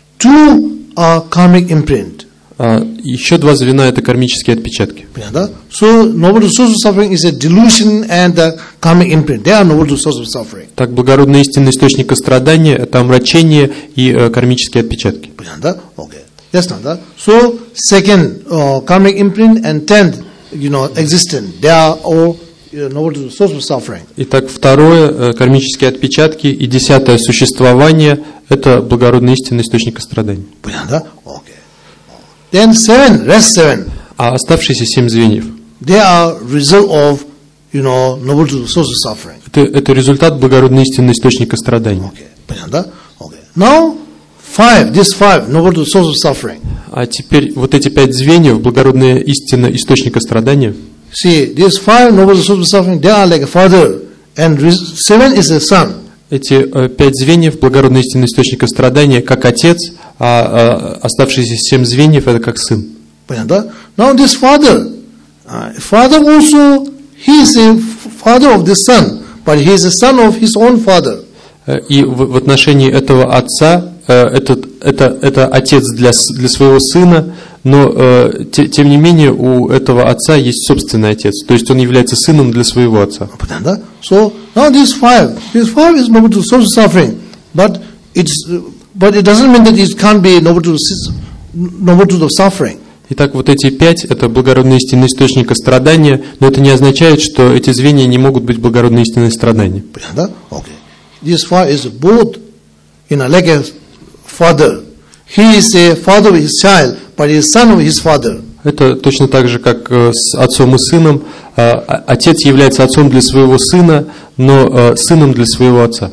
Two are karmic imprint. А, еще два звена – это кармические отпечатки. So, noble source of suffering is a delusion and the karmic imprint. They are noble source of suffering. Так, благородная истина источника страдания – это омрачение и э, кармические отпечатки. Okay. Yes, no, so, second, uh, karmic imprint and tenth, you know, existent. They are all uh, noble source of suffering. Итак, второе э, – кармические отпечатки, и десятое – существование – это благородная истина источника страданий. Okay. Then seven, rest seven. А оставшиеся семь звеньев – they are result of, you know, noble source of suffering. Это, это результат благородной истины источника страданий. Okay. Okay. Now, five, this five, noble source of suffering. А теперь вот эти пять звеньев, благородная истина источника страдания. See, these five noble source of suffering, they are like a father, and seven is a son. Эти э, пять звеньев, благородная истина источника страдания, как отец, а, а оставшиеся семь звеньев – это как сын. Now this father, uh, father also, he is a father of this son, but he is a son of his own father. И в, в отношении этого отца, э, этот, это, это отец для, для своего сына, но э, те, тем не менее у этого отца есть собственный отец, то есть он является сыном для своего отца. So now this five, this five is noble to source of suffering, but it's, but it doesn't mean that it can't be noble to noble to the suffering. Итак, вот эти пять – это благородная истина источника страдания, но это не означает, что эти звенья не могут быть благородной истиной страдания. Okay. This five is both, you know, like a father. He is a father of his child, but he is son of his father. Это точно так же, как с отцом и сыном. Отец является отцом для своего сына, но сыном для своего отца.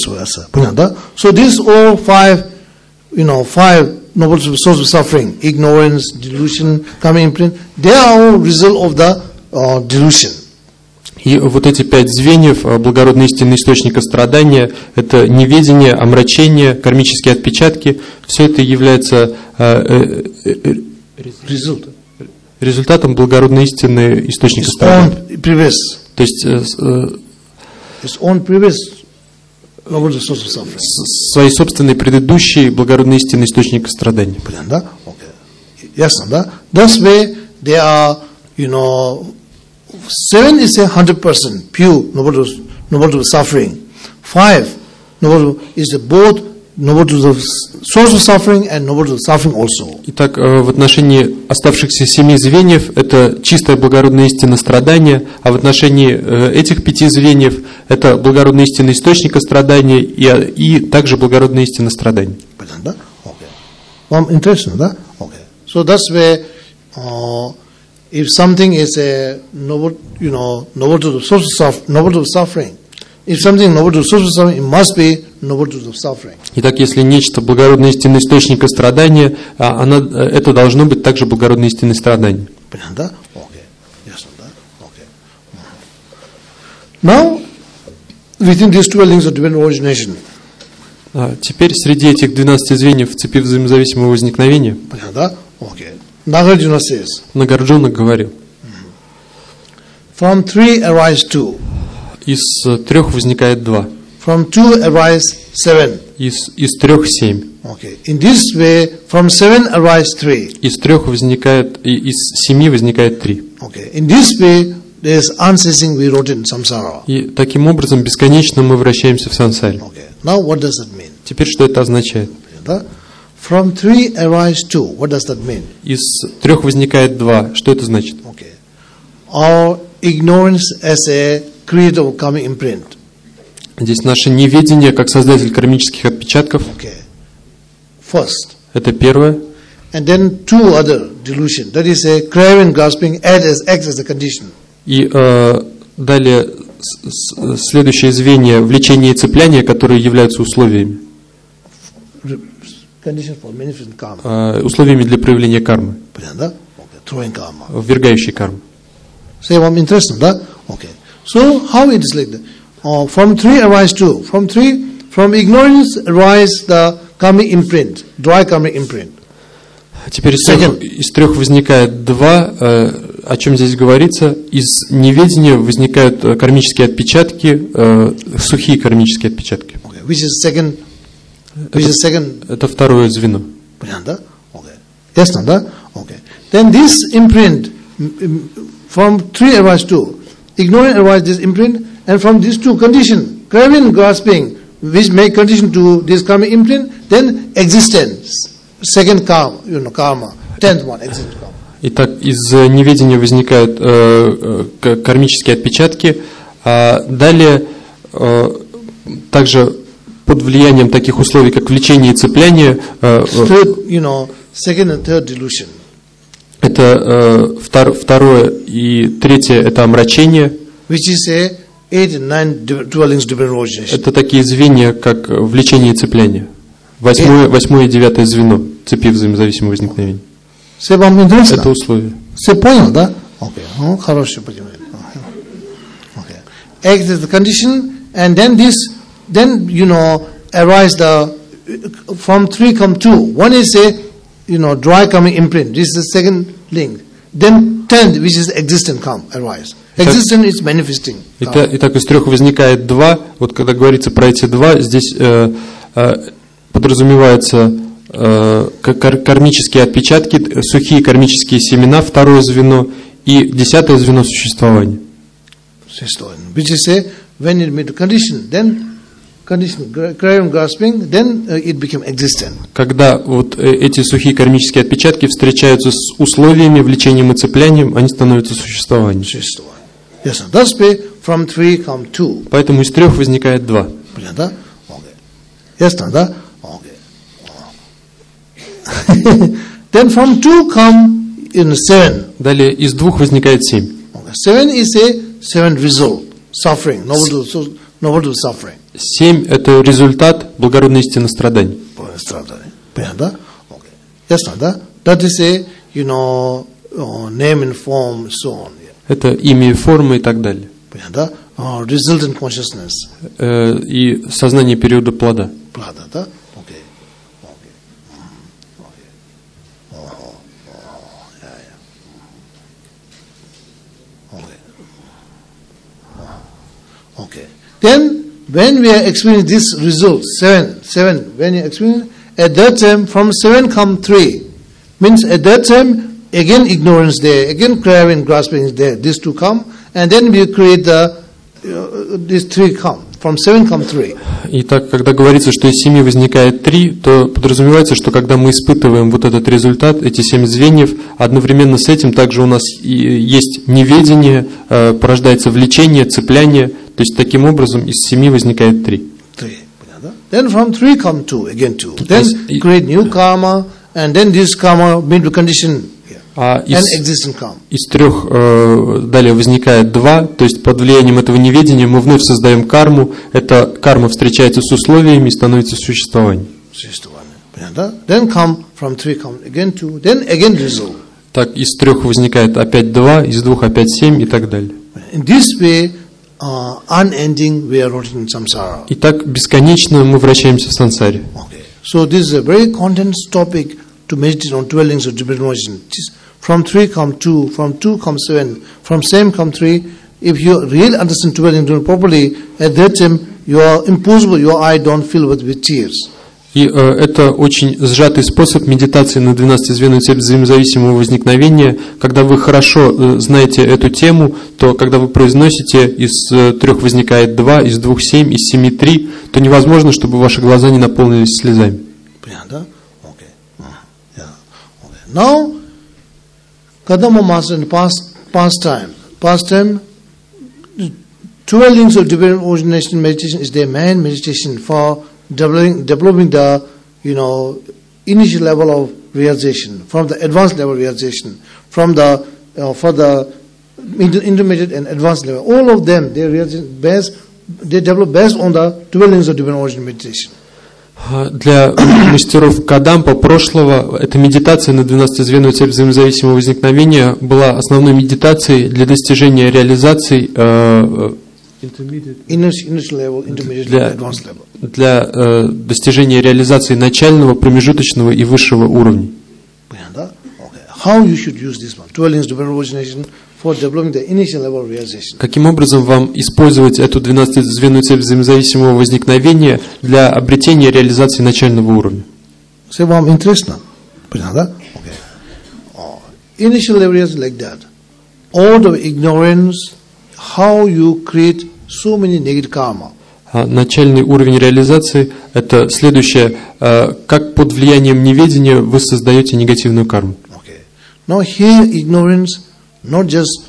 So these all five, you know, five noble sources of suffering, ignorance, delusion, karmic imprint, they are all result of the uh, delusion. И вот эти пять звеньев, благородной истины источника страдания, это неведение, омрачение, кармические отпечатки, все это является э, э, Result. результатом благородной истины источника His страдания. Previous. То есть э, His own previous noble source of suffering. Своей собственной предыдущей благородной истины источника страданий. Okay. Yes, да? This way they are, you know, seven is a hundred percent pure noble to, noble to suffering. Five noble is a both noble to the source of suffering and noble to suffering also. Итак, в отношении оставшихся семи звеньев это чистая благородная истина страдания, а в отношении этих пяти звеньев это благородная истина источника страдания и, и также благородная истина страданий. Okay. Well, interesting, да? Okay. So that's where uh, if something is a noble, you know, noble to the source of noble to suffering, if something noble to the source of suffering, it must be noble to the suffering. Итак, если нечто благородная истина источника страдания, она, это должно быть также благородной истиной страданий. Okay. Yes, okay. Now, within these twelve links of divine origination. А теперь среди этих двенадцати звеньев цепи взаимозависимого возникновения. Okay. Nagarjuna says, Нагарджуна говорил, from three arise two, из э, трех возникает два, from two arise seven. из, из трех семь, Okay. In this way, from seven arise three. из трех возникает, и из семи возникает три. Okay. In this way, there is unceasing we wrote in samsara. И таким образом бесконечно мы вращаемся в сансаре. Okay. Now, what does that mean? Теперь что это означает? The- From three arise two. What does that mean? Из трех возникает два. Что это значит? Okay. Our ignorance as a creator of karmic imprint. Здесь наше неведение как создатель кармических отпечатков. Okay. First. Это первое. And then two other delusion. That is a craving, grasping, act as, acts as a condition. И э, далее с- с- следующее звенье влечение и цепляние, которые являются условиями. Condition for manifesting karma. Э, условиями для проявления кармы, Priyanda? Okay. Throwing karma. ввергающей карму. Say one interesting, да? Okay. So how it is like that? Uh, from three arise two. From three, from ignorance arise the karmic imprint, dry karmic imprint. Теперь из трех, из трех возникает два. Э, о чем здесь говорится? Из неведения возникают э, кармические отпечатки, э, сухие кармические отпечатки. Okay. Which is second, which is second, Это второе звено. Priyanda? Okay. Yes, no, da? Okay. Then this imprint, mm, mm, from three arise two. Ignorance arise this imprint, and from these two condition, craving, grasping, which make condition to this karmic imprint, then existence, second karma, you know, karma, tenth one, existence karma. Итак, из э, неведения возникают э, э, к- кармические отпечатки, а далее э, также под влиянием таких условий, как влечение и цепляние, э, э, Third, you know, second and third delusion. это э, втор- второе и третье это омрачение. Which is a eight and nine div- dwellings different origination. Это такие звенья, как влечение и цепляние. Восьмое, восьмое и девятое звено цепи взаимозависимого возникновения. Say вам интересно? Это условие. Все понял, да? Окей. Ну, хорошее понимание. Okay. Act is the condition, and then this, then you know, arise the from three come two. One is a you know dry coming imprint. This is the second link. Then tenth, which is existent, come arise. Existent is manifesting. Итак, итак, из трех возникает два. Вот когда говорится про эти два, здесь э, э, подразумевается э, кар- кармические отпечатки, э, сухие кармические семена, второе звено, и десятое звено существования. Which is a when it meet condition, then condition craving, grasping, then uh, it became existent. Когда вот э, эти сухие кармические отпечатки встречаются с условиями, влечением и цеплянием, они становятся существованием. Yes, sir. Thus way from three come two. Поэтому из трех возникает два. Priyanda? Okay. Yes, sir. Da? Okay. Then from two come in seven. Далее из двух возникает семь. Okay. Seven is a seven result, suffering, noble to, so, noble to suffering. Семь – это результат благородной истины страданий. Priyanda? Okay. Yes, sir. Da? That is a, you know, uh, name and form, so on. Это имя и форма и так далее. Priyanda? Uh, resultant consciousness. Э, и сознание периода плода. Prada, da? Okay. Okay. Mm, okay. Oh, oh, yeah, yeah. Okay. Okay. Then, when we are experiencing this result, seven, seven, when you experience, at that time, from seven come three. Means at that time, again ignorance there, again craving, grasping is there. These two come, and then we create the, uh, these three come. From seven come three. Итак, когда говорится, что из семи возникает три, то подразумевается, что когда мы испытываем вот этот результат, эти семь звеньев, одновременно с этим также у нас и есть неведение, э, порождается влечение, цепляние, то есть таким образом из семи возникает три. Three. Then from three come two, again two. Then Yes. create new karma, and then this karma made to condition А and из, existent karma. из трех э, далее возникает два, то есть под влиянием этого неведения мы вновь создаем карму, эта карма встречается с условиями и становится существованием. Then come from three come again two, then again result. Так, из трех возникает опять два, из двух опять семь и так далее. In this way, uh, unending we are rotting in samsara. И так бесконечно мы вращаемся в сансаре. Okay. So this is a very condensed topic to meditate on twelve links of divine motion. From three come two, from two come seven, from seven come three. If you really understand twelve links properly, at that time you are impossible, your eye don't fill with, with tears. И э, это очень сжатый способ медитации на двенадцатизвенную цепь взаимозависимого возникновения. Когда вы хорошо э, знаете эту тему, то когда вы произносите из э, трех возникает два, из двух семь, из семи три, то невозможно, чтобы ваши глаза не наполнились слезами. Понятно? Okay. Yeah. Okay. Now, Kadama Master in past past time, past time, twelve links of divine origination meditation is the main meditation for developing developing the, you know, initial level of realization, from the advanced level realization, from the uh, for the inter- intermediate and advanced level. All of them they realize based, they develop based on the twelve links of divine origin meditation. Для мастеров Кадампа прошлого эта медитация на двенадцатизвенную цепь взаимозависимого возникновения была основной медитацией для достижения реализации э, Initial level, intermediate для, and advanced level. для э, достижения реализации начального, промежуточного и высшего уровней. How you should use this one? twelve links divine origination for developing the initial level of realization. Каким образом вам использовать эту двенадцатизвенную цепь взаимозависимого возникновения для обретения реализации начального уровня? Say, вам интересно? Понятно? Okay. Oh. Initial level is like that. All the ignorance, how you create so many negative karma. А начальный уровень реализации – это следующее. Как под влиянием неведения вы создаете негативную карму. Okay. Now here ignorance, not just,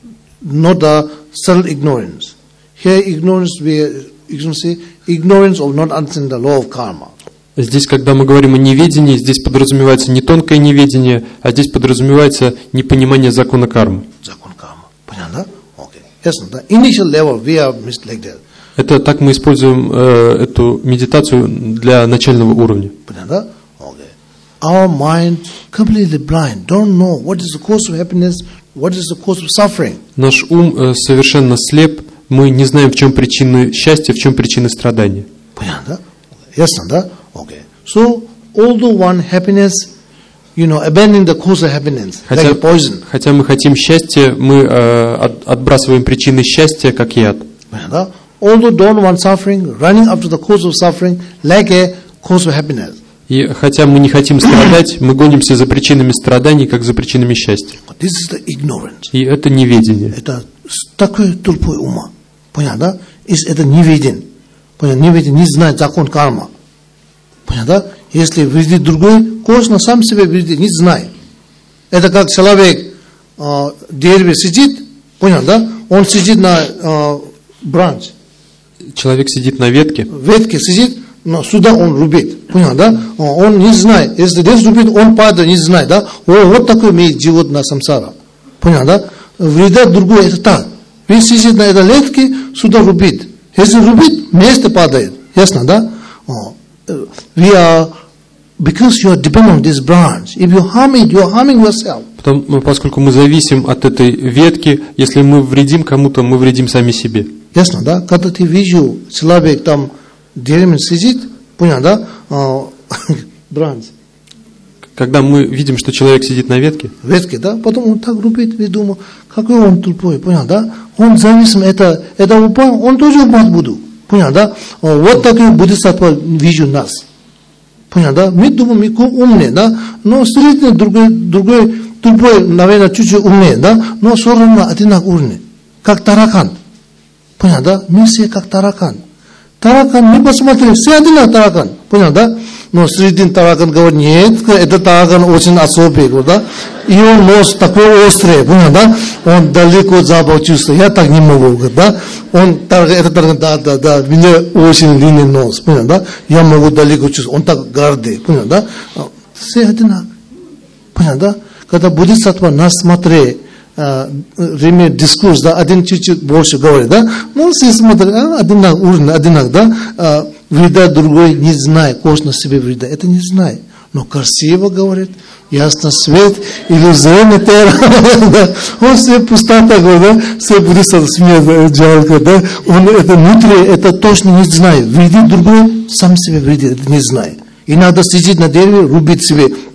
not the subtle ignorance. Here ignorance, we you can say, ignorance of not understanding the law of karma. Здесь, когда мы говорим о неведении, здесь подразумевается не тонкое неведение, а здесь подразумевается непонимание закона кармы. Закон кармы. Понятно? Okay. Yes, the initial level we are missed like that. Это так мы используем э, эту медитацию для начального уровня. Понятно? Okay. Our mind completely blind, don't know what is the cause of happiness, what is the cause of suffering. Наш ум э, совершенно слеп, мы не знаем, в чем причины счастья, в чем причины страдания. Понятно? Yes, да? Okay. So, although one happiness, you know, abandoning the cause of happiness, хотя, like a poison. Хотя мы хотим счастья, мы э, от, отбрасываем причины счастья, как яд. Понятно? Although don't want suffering, running after the cause of suffering, like a cause of happiness. И хотя мы не хотим страдать, мы гонимся за причинами страданий, как за причинами счастья. This is the ignorance. И это неведение. Это такой тупой ума. Понятно? Это неведение. Понятно? Неведение не знает закон карма. Понятно? Если вредит другой, косвенно сам себе вредит, не знает. Это как человек в дереве сидит, понятно, да? Он сидит на э, бранч. Человек сидит на ветке. Ветке сидит, но сюда он рубит. Понятно, да? Он не знает. Если здесь рубит, он падает, не знает, да? О, вот такой имеет живот на самсара. Понятно, да? Вреда другой, это так. Ведь сидит на этой ветке, сюда рубит. Если рубит, вместе падает. Ясно, да? We are, because you are dependent on this branch. If you harm it, you are harming yourself. Потом, поскольку мы зависим от этой ветки, если мы вредим кому-то, мы вредим сами себе. Ясно, да? Когда ты видишь, человек там деревья сидит, понятно, да? Бранч. Когда мы видим, что человек сидит на ветке, ветке, да? Потом он так рубит, и думаю, какой он тупой, понятно, да? Он зависим, это, это упал, он тоже упасть буду. Понятно, да? Вот такие бодхисаттва вижу нас. Понятно, да? Мы думаем, мы умные, да? Но среди другой, другой тупой, наверное, чуть-чуть умнее, да? Но все равно одинаково умные. Как таракан. Понятно, да? Мы все как таракан. Таракан, мы посмотрели, все одинаково таракан. Понятно, да? Но среди таракан говорит, нет, это таракан очень особый, да? И он нос такой острый, понятно, да? Он далеко запах чувствует, я так не могу, да? Он, это таракан, да, да, да, у меня очень длинный нос, понятно, да? Я могу далеко чувствовать, он так гордый, понятно, да? Все одинаково, понятно, да? Когда бодхисаттва нас смотрит, время дискурс, да, один чуть-чуть больше говорит, да? Ну, все смотрят, а, одинаково, уровень, одинаково, да? Вреда другой не знает, кожно себе вреда, это не знает. Но красиво говорит, ясно свет, иллюзорный терра, да, он все пустота, да, все будет смеяться, жалко, да, он это внутри, это точно не знает, вредит другой, сам себе вредит, это не знает. И надо сидеть на дереве, рубить себе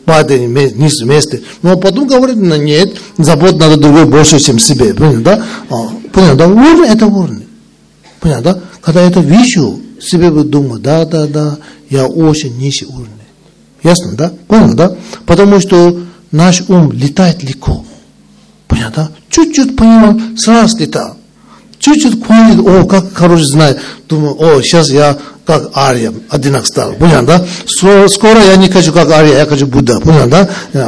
падает вниз вместе. Но потом говорит, ну, нет, забот надо другой больше, чем себе. Понял, да? А, понял, да? Уровень это уровень. Понял, да? Когда это вижу, себе бы думаю, да, да, да, я очень низкий уровень. Ясно, да? Понял, да? Потому что наш ум летает легко. Понял, да? Чуть-чуть понимал, сразу летал. Чуть-чуть понял, о, как хороший знает. Думаю, о, сейчас я как Ария, одинак стал. Понял, да? Скоро я не хочу как Ария, я хочу Будда. Понял, да?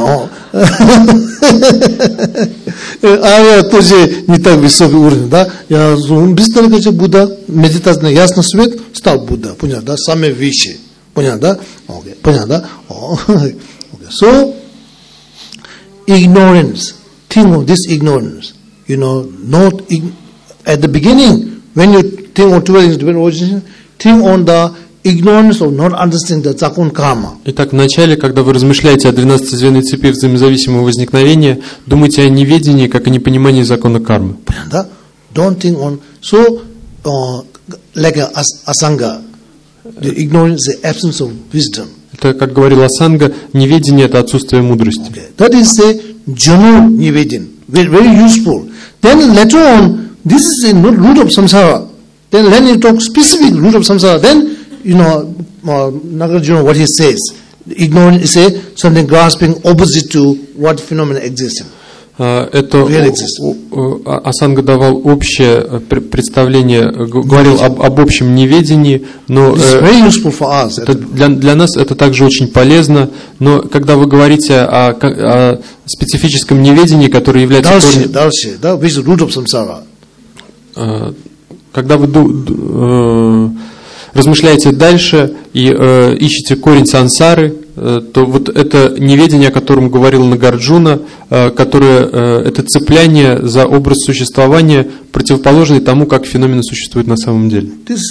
Ария тоже не так высокий уровень, да? Я быстро хочу Будда, медитация, ясно свет, стал Будда. Понял, да? Самый выше. Понял, да? Okay. Понял, да? Okay. So, ignorance. Think of this ignorance. You know, not at the beginning, when you think of twelve origination, think on the ignorance of not understanding the Zakun Karma. Итак, в начале, когда вы размышляете о двенадцати звенной цепи взаимозависимого возникновения, думайте о неведении, как о непонимании закона кармы. Да? Don't think on, so, uh, like a asanga, the ignorance is the absence of wisdom. Это, как говорил Асанга, неведение – это отсутствие мудрости. Okay. That is a general неведение, very, very useful. Then later on, this is a root of samsara. Then when you talk specific root of samsara, then, you know, uh, Nagarjuna, what he says, ignorance is a something grasping opposite to what phenomena exists. Это Асанга давал общее представление, говорил об, об общем неведении, но это для, для нас это также очень полезно. Но когда вы говорите о, о специфическом неведении, которое является дальше, дальше, да, когда вы размышляете дальше и э, ищете корень сансары, э, то вот это неведение, о котором говорил Нагарджуна, э, которое, э, это цепляние за образ существования, противоположный тому, как феномены существуют на самом деле.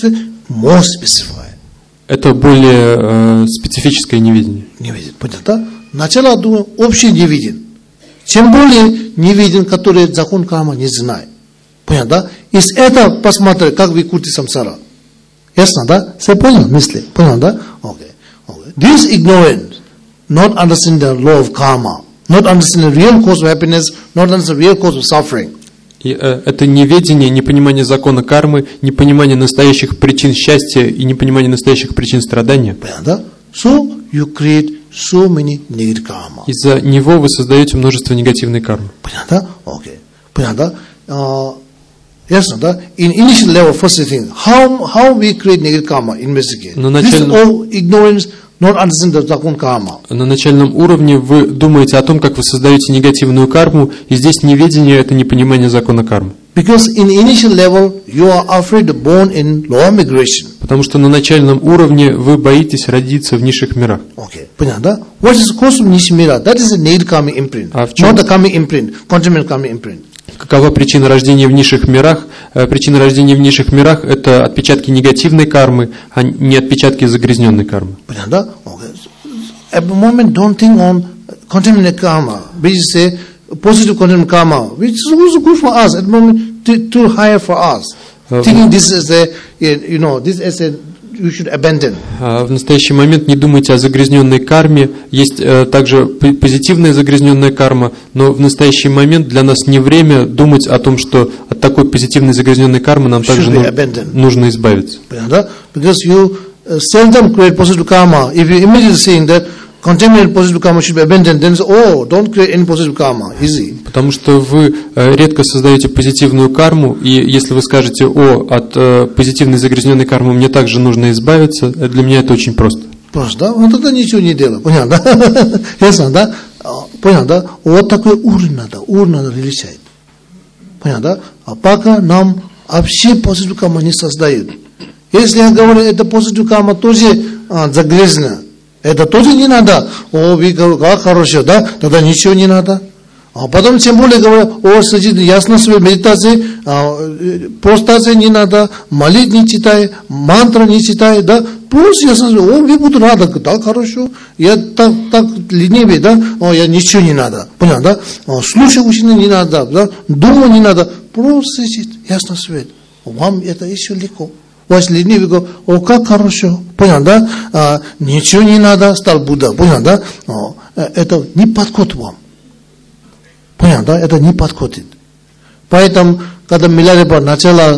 Это более э, специфическое неведение. Неведение, понятно? Начало, думаю, общее неведение. Тем более неведение, которое закон кармы не знает. Понятно, да? Из этого посмотреть, как вы крутите самсара. Ясно, да? Все понял мысли? Понял, да? Okay. Okay. This ignorance, not understanding the law of karma, not understanding the real cause of happiness, not understanding the real cause of suffering. И, э, это неведение, непонимание закона кармы, непонимание настоящих причин счастья и непонимание настоящих причин страдания. Понятно, да? So you create so many negative karma. Из-за него вы создаете множество негативной кармы. Понятно, да? Okay. Понятно, да? Ясно, да? In initial level, first thing, how how we create negative karma, investigate. This is all ignorance, not understanding the zakun karma. На начальном уровне вы думаете о том, как вы создаете негативную карму, и здесь неведение – это непонимание закона кармы. Because in initial level, you are afraid of born in lower migration. Потому что на начальном уровне вы боитесь родиться в низших мирах. Okay, понятно, да? What is the cause of niche mira? That is a negative karmic imprint, а в чем? Not the karmic imprint, contaminant karmic imprint. Какова причина рождения в низших мирах? Причина рождения в низших мирах – это отпечатки негативной кармы, а не отпечатки загрязненной кармы. Понятно? Okay. At the moment, don't think on contaminated karma. We say positive contaminated karma, which is also good for us. At the moment, too, too higher for us. Uh, Thinking this is a, you know, this is a you should abandon. В настоящий момент не думайте о загрязненной карме. Есть э, также позитивная загрязненная карма, но в настоящий момент для нас не время думать о том, что от такой позитивной загрязненной кармы нам также ну, нужно избавиться. Because you seldom create positive karma. If you immediately saying that contaminated positive karma should be abandoned, then oh, don't create any positive karma. Easy. Потому что вы э, редко создаете позитивную карму, и если вы скажете, о, от э, позитивной загрязненной кармы мне также нужно избавиться, для меня это очень просто. Просто, да? Он тогда ничего не делал, понятно, да? Ясно, да? Понятно, да? Вот такой уровень надо, уровень надо решать. Понятно, да? А пока нам вообще позитивную карму не создают. Если я говорю, это позитивная карма тоже а, загрязнена, это тоже не надо. О, вы как хорошо, да? Тогда ничего не надо. А потом тем более говорят, о, садись, ясно своей медитации, а, простации не надо, молитв не читай, мантра не читай, да? Просто ясно, о, вы буду рада, да, хорошо. Я так, так ленивый, да? О, я ничего не надо. Понятно, да? О, слушай учения не надо, да? Думать не надо. Просто сидит, ясно свет. Вам это еще легко. watch ленивый, говорит, о, как хорошо, понял, да? А, ничего не надо, стал Будда, понял, да? О, это не подходит вам. Понял, да? Это не подходит. Поэтому, когда Миларепа начала,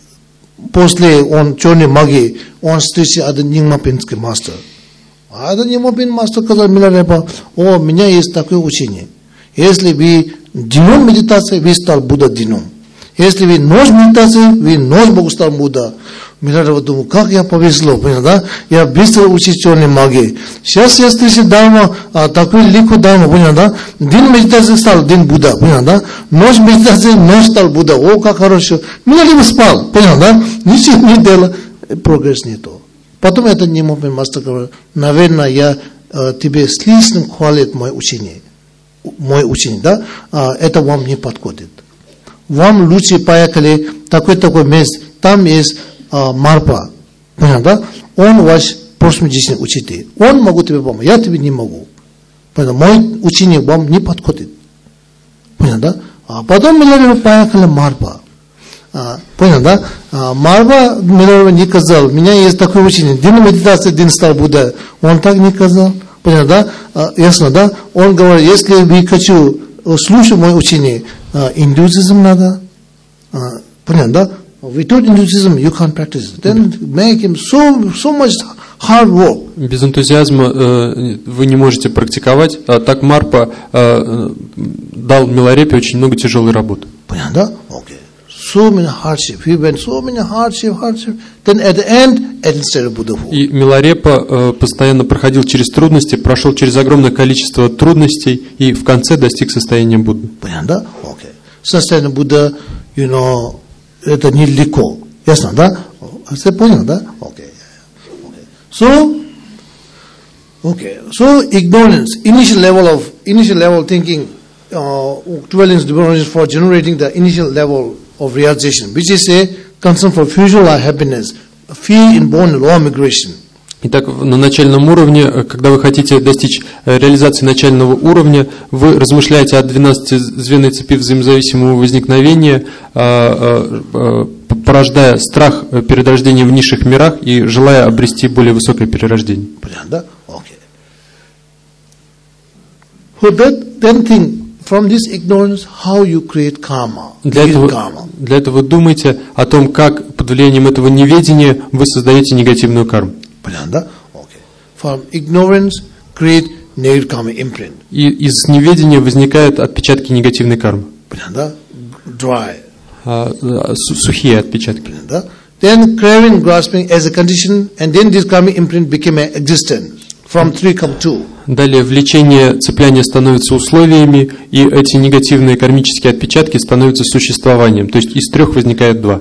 после он черной магии, он встретил один нимапинский мастер. А этот нимапин мастер сказал Миларепа, о, у меня есть такое учение. Если вы днем медитации, вы стал Будда днем. Если вы ночь медитации, вы ночь Богу стал Будда. Миларепа думал, как я повезло, понял, да? Я быстро учусь черной магии. Сейчас я встречу Дharma, а, такой легко Дharma, понял, да? День медитации стал день Будда, понял, да? Ночь медитации, ночь стал Будда. О, как хорошо. Миларепа спал, понял, да? Ничего не делал. Прогресс нету. Потом это не мог мастер говорит, наверное, я э, тебе слишком хвалит мое учение. Мой учение, да? А, это вам не подходит. Вам лучше поехали такой-такой мест, там есть а, Марпа, понял, да? Он ваш прошлый жизни учитель. Он могу тебе помочь, я тебе не могу. Понял? Мой учение вам не подходит. Понял, да? А потом мы поехали Марпа. А, понял, да? А, Марпа мне не сказал, у меня есть такое учение, день медитации, день стал Будда. Он так не сказал. Понял, да? А, ясно, да? Он говорит, если вы хочу слушать мое учение, Uh, Hinduism надо, uh, понятно, да? Without Hinduism you can't practice. Then make him so so much hard work. Без энтузиазма э, вы не можете практиковать. А так Марпа э, дал Миларепе очень много тяжелой работы. Понятно, да? Okay. So many hardship. He went so many hardship, hardship. Then at the end, at the Buddhahood. И Миларепа э, постоянно проходил через трудности, прошел через огромное количество трудностей и в конце достиг состояния Будды. Понятно, да? Okay. Состояние Будда, you know, это нелегко. Ясно, да? Все понял, да? Okay. Okay. So, okay. So ignorance, initial level of initial level thinking, uh, dwellings for generating the initial level of realization, which is a concern for future life happiness, fear inborn law of migration. Итак, на начальном уровне, когда вы хотите достичь реализации начального уровня, вы размышляете о двенадцатизвенной цепи взаимозависимого возникновения, порождая страх перед рождением в низших мирах и желая обрести более высокое перерождение. Понятно? Okay. So that then think from this ignorance how you create karma. Для этого, для этого думайте о том, как под влиянием этого неведения вы создаете негативную карму. Понятно? Okay. From ignorance create negative karma imprint. И из неведения возникают отпечатки негативной кармы. Понятно? Dry. А, сухие отпечатки. Понятно? Then craving, grasping as a condition, and then this karma imprint became an existence. From three come two. Далее влечение, цепляние становятся условиями, и эти негативные кармические отпечатки становятся существованием. То есть из трех возникает два.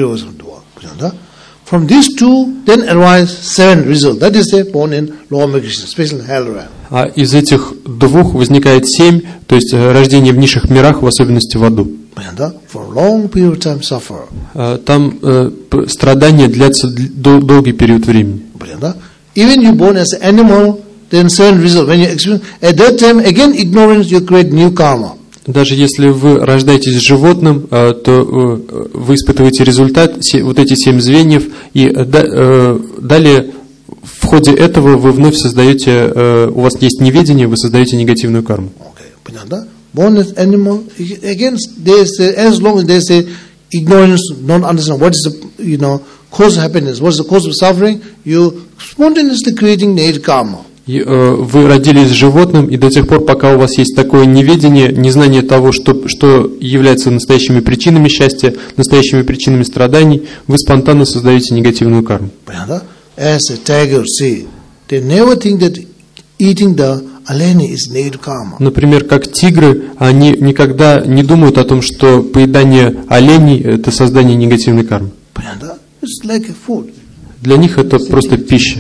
From these two, then arise seven results. That is the born in law of migration, especially in hell realm. А из этих двух возникает семь, то есть рождение в низших мирах, в особенности в аду. For long period of time suffer. Там э, страдания длятся дол- долгий период времени. Even you born as an animal, then seven results. When you experience at that time, again ignorance, you create new karma. Даже если вы рождаетесь животным, то вы испытываете результат, вот эти семь звеньев, и далее в ходе этого вы вновь создаете, у вас есть неведение, вы создаете негативную карму. Понятно? Born as animal, again, they say, as long as they say ignorance, don't understand what is the, you know, cause of happiness, what is the cause of suffering, you spontaneously creating negative karma. И, э, вы родились животным, и до тех пор, пока у вас есть такое неведение, незнание того, что, что является настоящими причинами счастья, настоящими причинами страданий, вы спонтанно создаете негативную карму. As a tiger say, they never think that eating the aleni is negative karma. Например, как тигры, они никогда не думают о том, что поедание оленей – это создание негативной кармы. It's like a food. Для них это просто пища.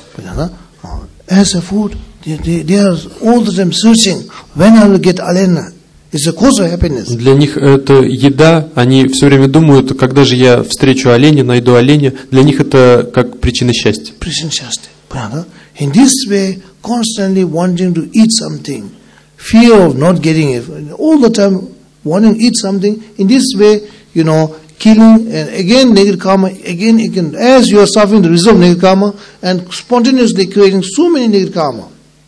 As a food, they, they, they are all the time searching when I will get alena. It's a cause of happiness. Для них это еда, они все время думают, когда же я встречу оленя, найду оленя. Для них это как причина счастья. Причина счастья. In this way, constantly wanting to eat something, fear of not getting it, all the time wanting to eat something. In this way, you know, killing, and again negative karma, again, again, as you are suffering the result of negative karma, and spontaneously creating so many negative karma.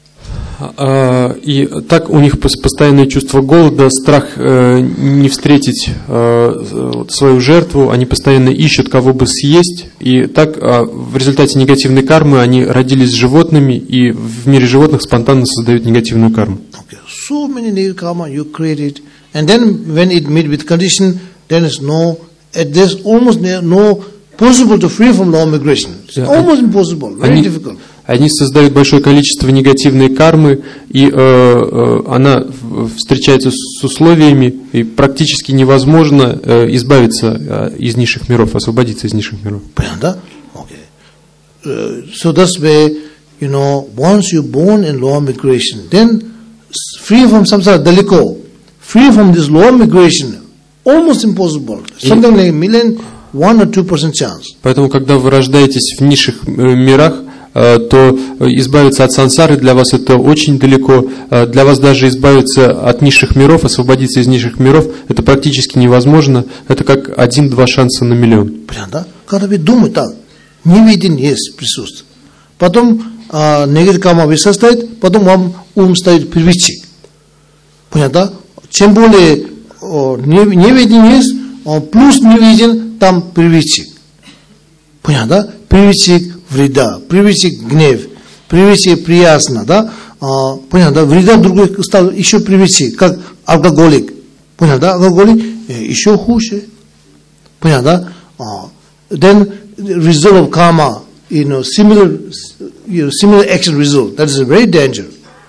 И так у них постоянное чувство голода, страх не встретить свою жертву, они постоянно ищут, кого бы съесть, и так в результате негативной кармы они родились животными, и в мире животных спонтанно создают негативную карму. Okay. So many negative karma you created, and then when it meet with condition, then it's no, there's almost no possible to free from law of migration. It's yeah, almost impossible, very они, difficult. Они создают большое количество негативной кармы, и э, э, она встречается с условиями, и практически невозможно э, избавиться э, из низших миров, освободиться из низших миров. Понятно? Okay. Uh, so that's why, you know, once you're born in law of migration, then free from samsara daliko, free from this law of migration, almost impossible. Something like a million, one or two percent chance. Поэтому, когда вы рождаетесь в низших мирах, то избавиться от сансары для вас это очень далеко. Для вас даже избавиться от низших миров, освободиться из низших миров, это практически невозможно. Это как один-два шанса на миллион. Понятно? Когда вы думаете так, невидение есть присутствие. Потом а, негатив карма вы состоит, потом вам ум стоит привычек. Понятно? Чем более о, невидение есть, о, плюс невиден, там привычек. Понятно? Привычек вреда, привычек гнев, привычек приясно, да? А, понятно, да? Вреда другой стал еще привычек, как алкоголик. Понятно, да? Алкоголик еще хуже. Понятно, да? А, then result of karma, you know, similar, you know, similar action result. That is a very dangerous.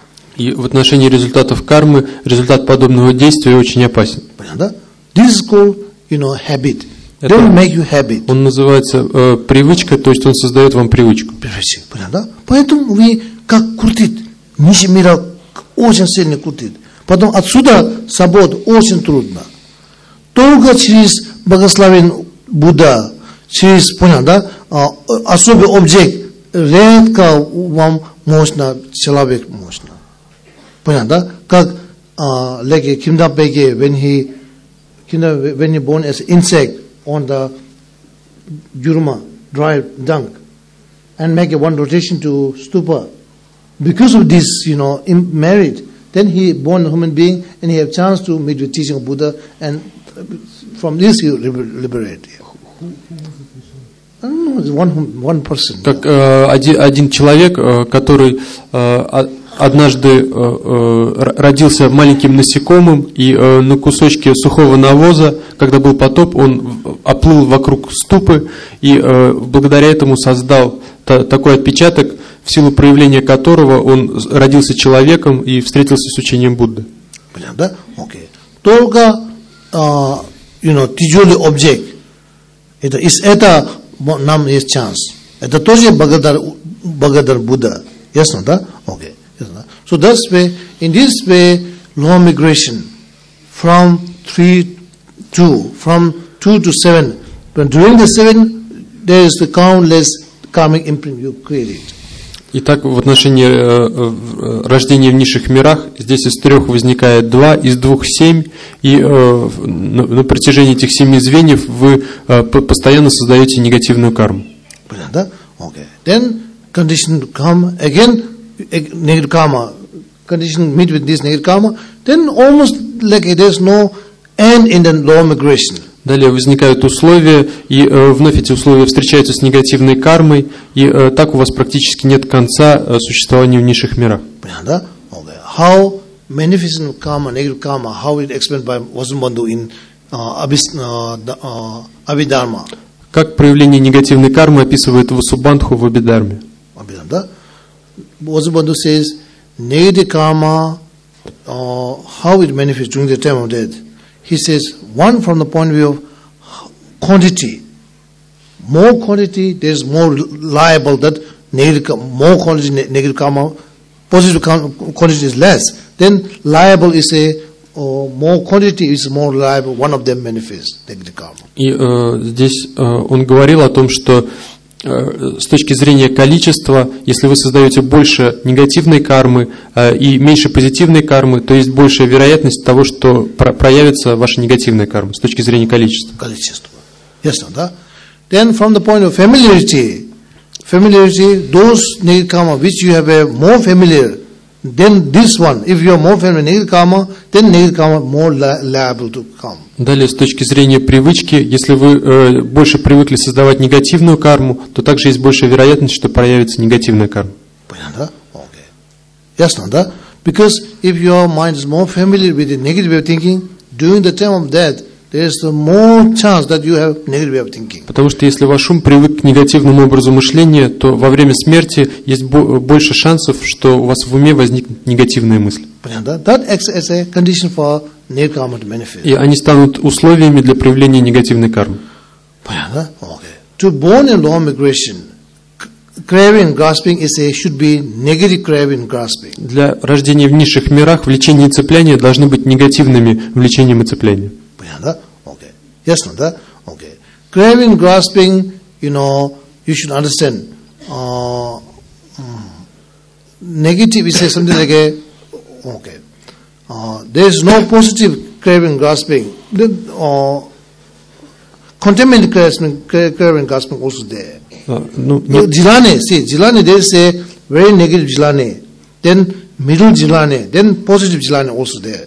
И в отношении результатов кармы, результат подобного действия очень опасен. Понятно, да? This is called, you know, habit. Это, make you habit. Он называется э, привычка, то есть он создает вам привычку. Привычка, понятно? Поэтому вы как крутит, низший мир очень сильно крутит. Потом отсюда свобода очень трудно. Только через благословен Будда, через, понятно, да, особый объект, редко вам можно, человек можно. Понятно, да? Как like Kimdapege, when he, when he born as insect, on the jurma, dry dung, and make a one rotation to stupa. Because of this, you know, married, then he born a human being, and he have chance to meet with teaching of Buddha, and from this he liberate. I don't know, it's one one person. Как э, один, один человек, э, который э, однажды э, э, родился маленьким насекомым, и э, на кусочке сухого навоза, когда был потоп, он оплыл вокруг ступы, и э, благодаря этому создал та, такой отпечаток, в силу проявления которого он родился человеком и встретился с учением Будды. Понятно, да? Окей. Только, uh, you know, тяжелый объект, это, это нам есть шанс. Это тоже благодаря, благодаря Будда. Ясно, да? Окей. So that's way, in this way, law of migration from three, two, from two to seven. But during the seven, there is the countless karmic imprint you created. Итак, в отношении э, рождения в низших мирах, здесь из трех возникает два, из двух семь, и э, на, на протяжении этих семи звеньев вы э, постоянно создаете негативную карму. Понятно? Okay. Then condition come again. Negative karma, condition meet with this negative karma, then almost like there's no end in the law of migration. Далее возникают условия, и э, вновь эти условия встречаются с негативной кармой, и э, так у вас практически нет конца э, существования в низших мирах. Понятно? Okay. How magnificent karma, negative karma, how it explained by Vasubandhu in uh, Abhis, uh, uh, Abhidharma. Как проявление негативной кармы описывает Васубандху в Абхидharме? Abhidharma. Vasubandhu says, negative karma, uh, how it manifests during the time of death. He says, one from the point of view of quantity. More quantity, there is more liable that negative, more quantity, negative karma, positive quantity is less. Then liable is a, uh, more quantity is more liable, one of them manifests, negative karma. И э, здесь э, он говорил о том, что с точки зрения количества, если вы создаете больше негативной кармы э, и меньше позитивной кармы, то есть большая вероятность того, что про- проявится ваша негативная карма с точки зрения количества. Количество. Yes, no, da? Then from the point of familiarity, familiarity, those negative karma which you have a more familiar, then this one, if you are more familiar with negative karma, then negative karma more li- liable to come. Далее, с точки зрения привычки, если вы э, больше привыкли создавать негативную карму, то также есть большая вероятность, что проявится негативная карма. Понятно? Okay. Yes, no, da? Because if your mind is more familiar with the negative way of thinking, during the time of death, there is more chance that you have negative way of thinking. Потому что если ваш ум привык к негативному образу мышления, то во время смерти есть бо- больше шансов, что у вас в уме возникнут негативные мысли. Понятно? That acts as a condition for negative karma to manifest. И они станут условиями для проявления негативной кармы. Понятно? Okay. To born in law migration, craving and grasping is a, should be negative craving and grasping. Для рождения в низших мирах влечение и цепляние должны быть негативными влечением и цеплением. Понятно? Okay. Yes, no, that? Okay. Craving and grasping, you know, you should understand. Uh, mm, negative is something like a, okay. Uh, there is no positive craving and grasping. The, uh, contaminated grasping, craving and grasping also there. А, ну, No, нет, jilane, see, jilane, there is a very negative jilane, then middle jilane, then positive jilane also there.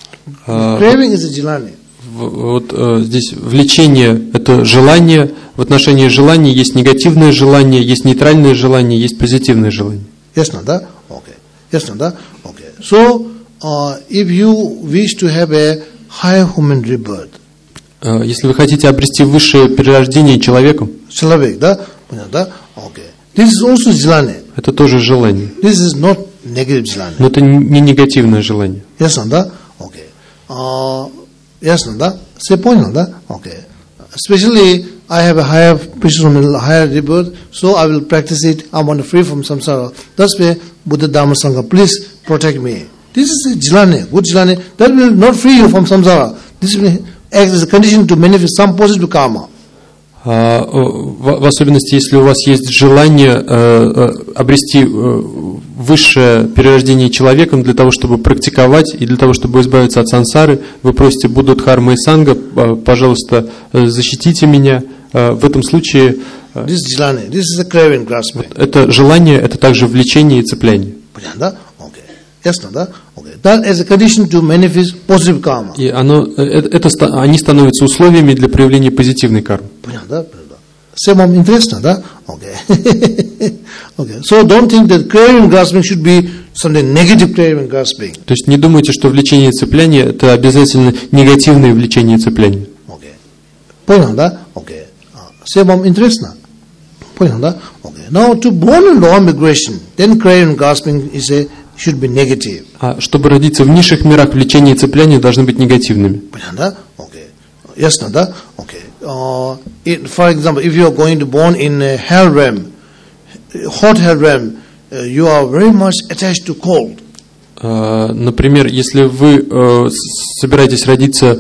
а, Craving is a jilane. в- вот э, здесь влечение – это желание. В отношении желания есть негативное желание, есть нейтральное желание, есть позитивное желание. Yes, no, that? Okay. Yes, no, that? Okay. So, uh, if you wish to have a higher human rebirth, А, если вы хотите обрести высшее перерождение человеком, Человек, да? Понятно, да? Okay. This is also jilane. это тоже желание. This is not negative jilane. Но это не негативное желание. Yes, no, that? Okay. Uh, yes, no, that? Say point, no, that? Okay. Especially, I have a higher precision, higher rebirth, so I will practice it. I want to free from samsara. That's why Buddha Dhamma Sangha, please protect me. This is a jilane, good jilane. That will not free you from samsara. This will act as a condition to manifest some positive karma. А, в, в особенности, если у вас есть желание э, э, обрести э, высшее перерождение человеком для того, чтобы практиковать и для того, чтобы избавиться от сансары, вы просите Будду, Дхармы и Санга, э, пожалуйста, э, защитите меня. Э, в этом случае э, This is jilane. This is a craving, grasping. это желание, это также влечение и цепляние. Понятно, да? Okay. Yes, no, да? Okay. That is a condition to manifest positive karma. И оно, э, это, ста- они становятся условиями для проявления позитивной кармы. Понятно, да? Понятно. Same of interest, no, да? Okay. Okay. So don't think that craving, grasping should be something negative craving, grasping. То есть не думайте, что влечение и цепляние – это обязательно негативное влечение и цепляние. Okay. Понятно, да? Okay. Uh, same of interest, no? Понятно, да? Okay. Now to born in law migration, then craving, grasping is a should be negative. А чтобы родиться в низших мирах, влечение и цепляние должны быть негативными. Понятно, да? Okay. Yes, no, да? Okay. Uh, it, for example, if you are going to born in a hell realm, hot hell realm, uh, you are very much attached to cold. А, Например, если вы э, с- собираетесь родиться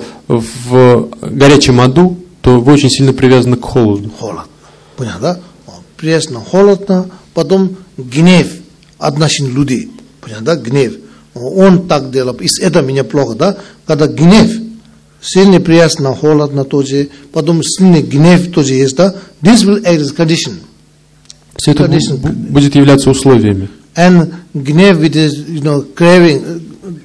в горячем аду, то вы очень сильно привязаны к холоду. Холод. Понятно, да? Пресно, холодно, потом гнев отношения людей. Понятно, да? Гнев. Он так делал, и это меня плохо, да? Когда гнев, сильный приятно, холодно тоже, потом сильный гнев тоже есть, да? This will act as condition. Все это бу- Condition. бу- будет являться условиями. And gnev, which is, you know, craving, uh,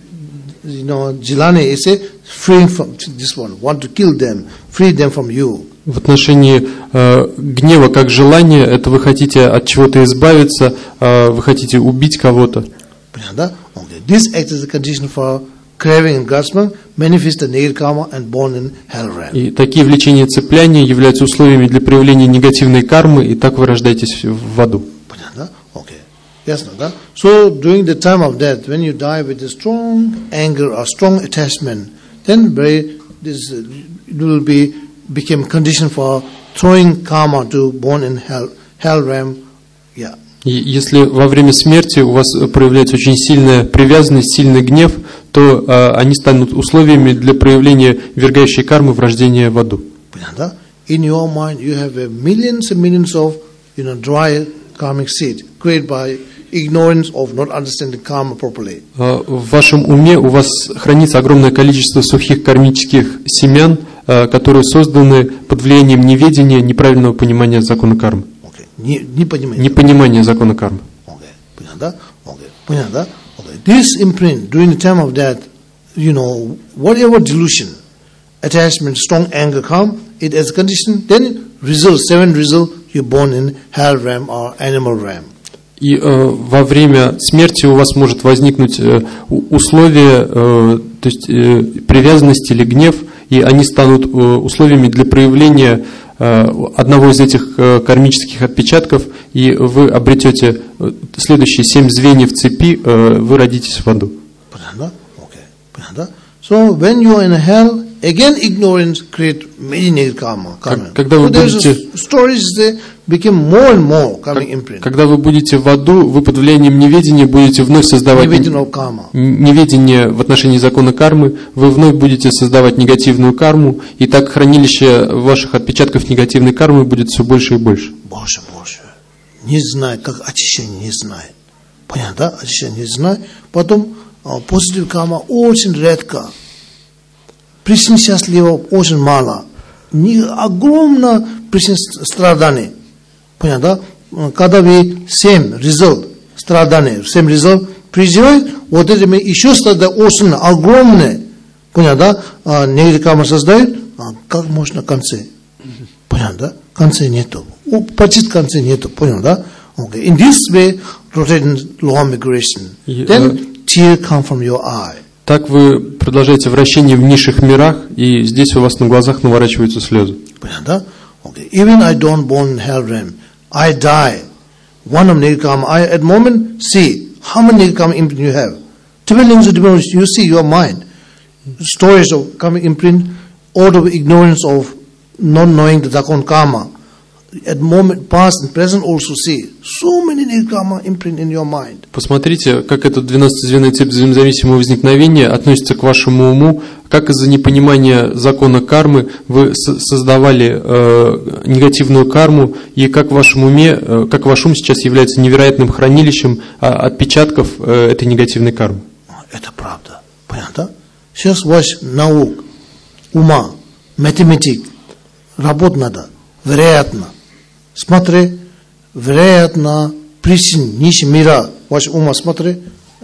you know, jilani is a freeing from this one, want to kill them, free them from you. В отношении э, гнева как желания, это вы хотите от чего-то избавиться, э, вы хотите убить кого-то. Понятно, да? Okay. This acts as a condition for craving and grasping, manifest the negative karma and born in hell realm. И такие влечения и цепляния являются условиями для проявления негативной кармы, и так вы рождаетесь в аду. Понятно, да? Okay. Yes, no, да? So during the time of death, when you die with a strong anger or strong attachment, then very this uh, it will be become condition for throwing karma to born in hell hell realm. Yeah. И если во время смерти у вас проявляется очень сильная привязанность, сильный гнев, то э, они станут условиями для проявления вергающей кармы в рождение в аду. Понятно, да? In your mind, you have a millions and millions of, you know, dry karmic seed created by ignorance of not understanding karma properly. Э, в вашем уме у вас хранится огромное количество сухих кармических семян, которые созданы под влиянием неведения, неправильного понимания закона кармы. Okay. Не, не понимание. Непонимание закона кармы. Okay. Понятно? Okay. Понятно? Okay. This imprint, during the time of that, you know, whatever delusion, attachment, strong anger come, it as a condition, then result, seven result, you're born in hell realm or animal realm. И э, во время смерти у вас может возникнуть э, условие, э, то есть э, привязанность или гнев, и они станут э, условиями для проявления э, одного из этих э, кармических отпечатков, и вы обретете э, следующие семь звеньев цепи, э, вы родитесь в аду. Понятно? Okay. Понятно? So when you are in hell, again ignorance create many negative karma. karma. Когда вы so будете stories they become more and more coming imprint. Когда вы будете в аду, вы под влиянием неведения будете вновь создавать неведение в отношении закона кармы, вы вновь будете создавать негативную карму, и так хранилище ваших отпечатков негативной кармы будет все больше и больше. Больше, больше. Не знает, как очищение не знает. Понятно, да? Очищение не знает. Потом позитив карма очень редко. Причин счастливого очень мало. Не огромно причин страданий. Понятно, да? Когда вы семь результат страданий, семь результат призывает, вот этими еще страдают очень огромные. Понятно, да? Негатив карма создает, а как можно в конце? Понятно, да? В конце нету. Почти в конце нету. Понятно, да? Okay. In this way, rotating law migration. Then tear come from your eye. Так вы продолжаете вращение в низших мирах, и здесь у вас на глазах наворачиваются слезы. Понятно? Okay. Even I don't born in hell realm, I die. One of negative karma, I at moment see how many negative karma imprint you have. Twelve links of different, you see your mind. Stories of karma imprint, out of ignorance of not knowing the zakon karma. At moment, past and present also see so many negative karma imprint in your mind. Посмотрите, как эта двенадцатизвенная цепь взаимозависимого возникновения относится к вашему уму, как из-за непонимания закона кармы вы создавали э, негативную карму, и как в вашем уме, э, как ваш ум сейчас является невероятным хранилищем э, отпечатков э, этой негативной кармы. Это правда. Понятно? Сейчас ваш наук, ума, математик, работать надо. Вероятно. Смотри, вероятно, причин низшего мира, ваш ума, смотри,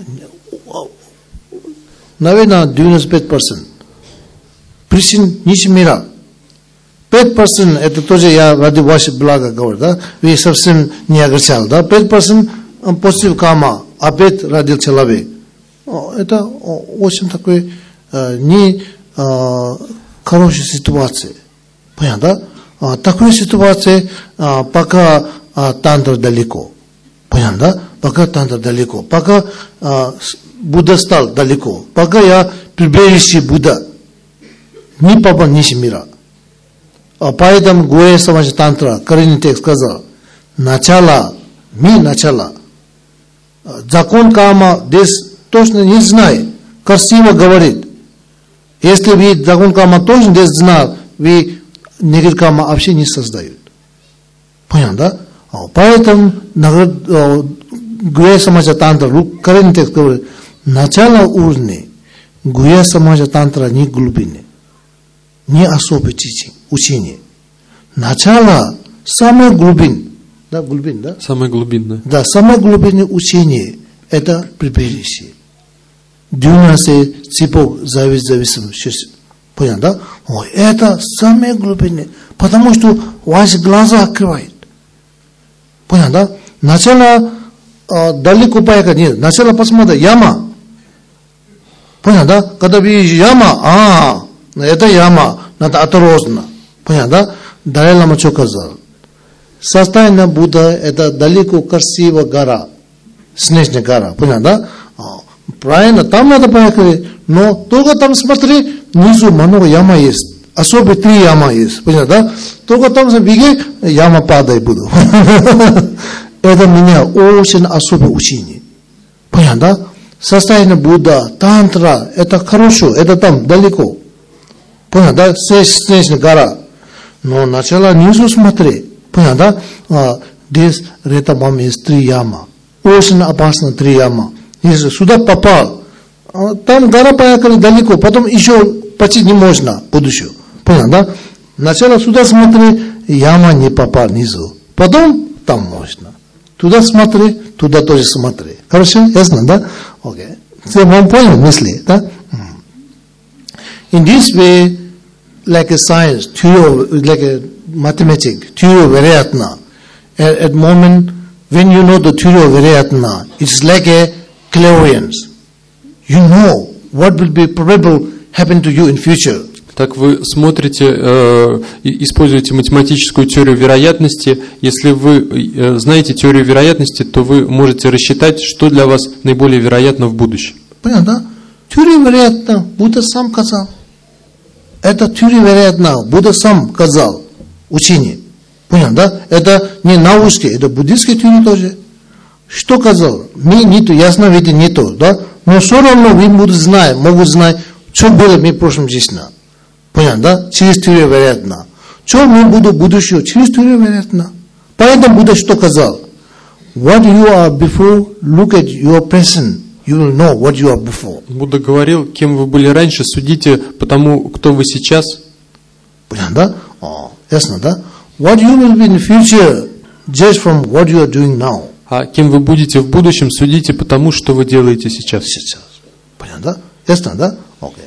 наверное, девяносто пять процентов. Причин низшего мира. пять процентов это тоже я ради вашего блага говорю, да? Вы совсем не огорчал, да? пять процентов позитив карма, опять родил человек. Это очень такой не хорошая ситуация. Понятно, да? А, такой ситуации а, пока а, тантра далеко. Понятно, да? Пока тантра далеко. Пока а, Будда стал далеко. Пока я прибежище Будда. Не попал ниже мира. А поэтому Гуэ Самаджа Тантра, коренный текст сказал, начало, ми начало. Закон карма здесь точно не знает. Красиво говорит. Если вы закон карма точно здесь знал, вы негатив карма вообще не создают. Понятно, да? Поэтому Гуя Самаджа Тантра, коренный текст говорит, начало уровня Гуя Самаджа Тантра не глубины, не особое учение. Начало самое глубинное, да, глубин, да? Самое глубинное. Да, самое глубинное учение это прибежище. двенадцать цепок зависимости. Понятно, да? Ой, это самое глубинное, потому что ваши глаза открывает. Понятно, да? Начало э, далеко поехать нет. Начало посмотреть, яма. Понятно, да? Когда видишь яма, а, это яма, надо осторожно. Понятно, да? Далай Лама что сказал? Состояние Будда это далеко красивая гора, снежная гора. Понятно, да? Правильно, там надо поехать, но только там смотри, внизу много яма есть. Особо три яма есть. Понятно, да? Только там беги, яма падает буду. Это меня очень особое учение. Понятно, да? Состояние Будда, тантра, это хорошо, это там далеко. Понятно, да? Снежная гора. Но начало внизу смотри. Понятно, да? Здесь ретабам есть три яма. Очень опасно три яма. Если сюда попал, там гора поехали далеко, потом еще почти не можно будущего. Понятно, да? Сначала сюда смотри, яма не попал низу. Потом там можно. Туда смотри, туда тоже смотри. Хорошо? Ясно, да? Окей. Все, вам понял мысли, да? In this way, like a science, theory, like a mathematics, theory of Variatna, at, at moment when you know the theory of Variatna, it's like a clairvoyance. You know what will be probable happen to you in future. Так вы смотрите, э, используете математическую теорию вероятности. Если вы э, знаете теорию вероятности, то вы можете рассчитать, что для вас наиболее вероятно в будущем. Понятно? Теория вероятна, Будда сам сказал. Это теория вероятна, Будда сам сказал. Учение. Понятно, да? Это не научная, это буддийская теория тоже. Что сказал? Мы не то, ясно видим не то, да? Но все равно вы будут знать, могут знать, что было в прошлом жизни. Понятно, да? Через теорию вероятна. Что мы будем в будущем? Через теорию вероятна. Поэтому Будда что сказал? What you are before, look at your present. You will know what you are before. Будда говорил, кем вы были раньше, судите по тому, кто вы сейчас. Понятно, да? О, ясно, да? What you will be in the future, judge from what you are doing now. А кем вы будете в будущем, судите по тому, что вы делаете сейчас. Сейчас. Понятно, да? Ясно, да? Окей.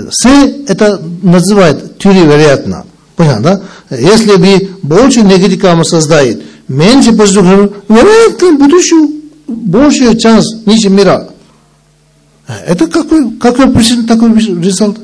С это называют теория вероятна. Понятно, да? Если вы больше негатив кармы создает, меньше позитивного, вероятно, в будущем больше шанс ниже мира. Это какой, какой причин такой результат?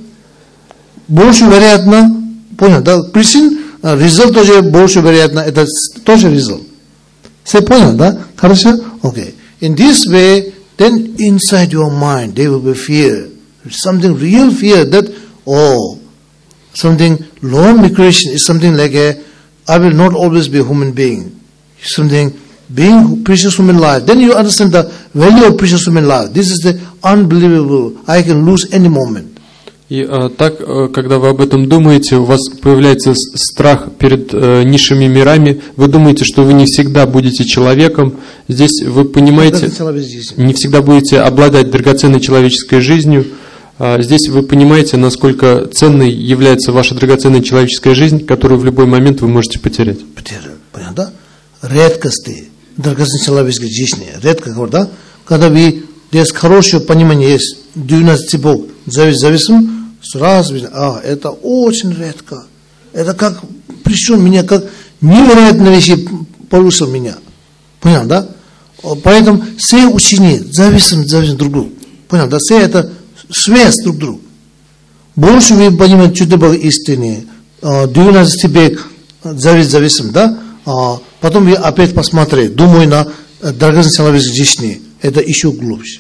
Больше вероятно, понял, да? Причин, результат тоже больше вероятно, это тоже результат. Все понял, да? Хорошо? Окей. In this way, then inside your mind there will be fear. Something real fear that, oh, something long migration is something like a, I will not always be a human being. Something, being precious human life. Then you understand the value of precious human life. This is the unbelievable. I can lose any moment. И э, так, э, когда вы об этом думаете, у вас появляется страх перед э, низшими мирами, вы думаете, что вы не всегда будете человеком, здесь вы понимаете, не всегда будете обладать драгоценной человеческой жизнью, э, здесь вы понимаете, насколько ценной является ваша драгоценная человеческая жизнь, которую в любой момент вы можете потерять. Потерять, понятно, да? Редкости драгоценной человеческой жизни, редко, да? Когда вы, здесь хорошее понимание есть, двенадцать бог, зависим, сразу видно, а, это очень редко. Это как, причем меня, как невероятные вещи порушил меня. Понял, да? Поэтому все учения зависим, зависим друг друга. Понял, да? Все это связь друг друга. Больше вы понимаете, что это было истинное. двенадцать век завис, зависим, да? Потом я опять посмотрел, думаю на драгоценной человеческой жизни. Это еще глубже.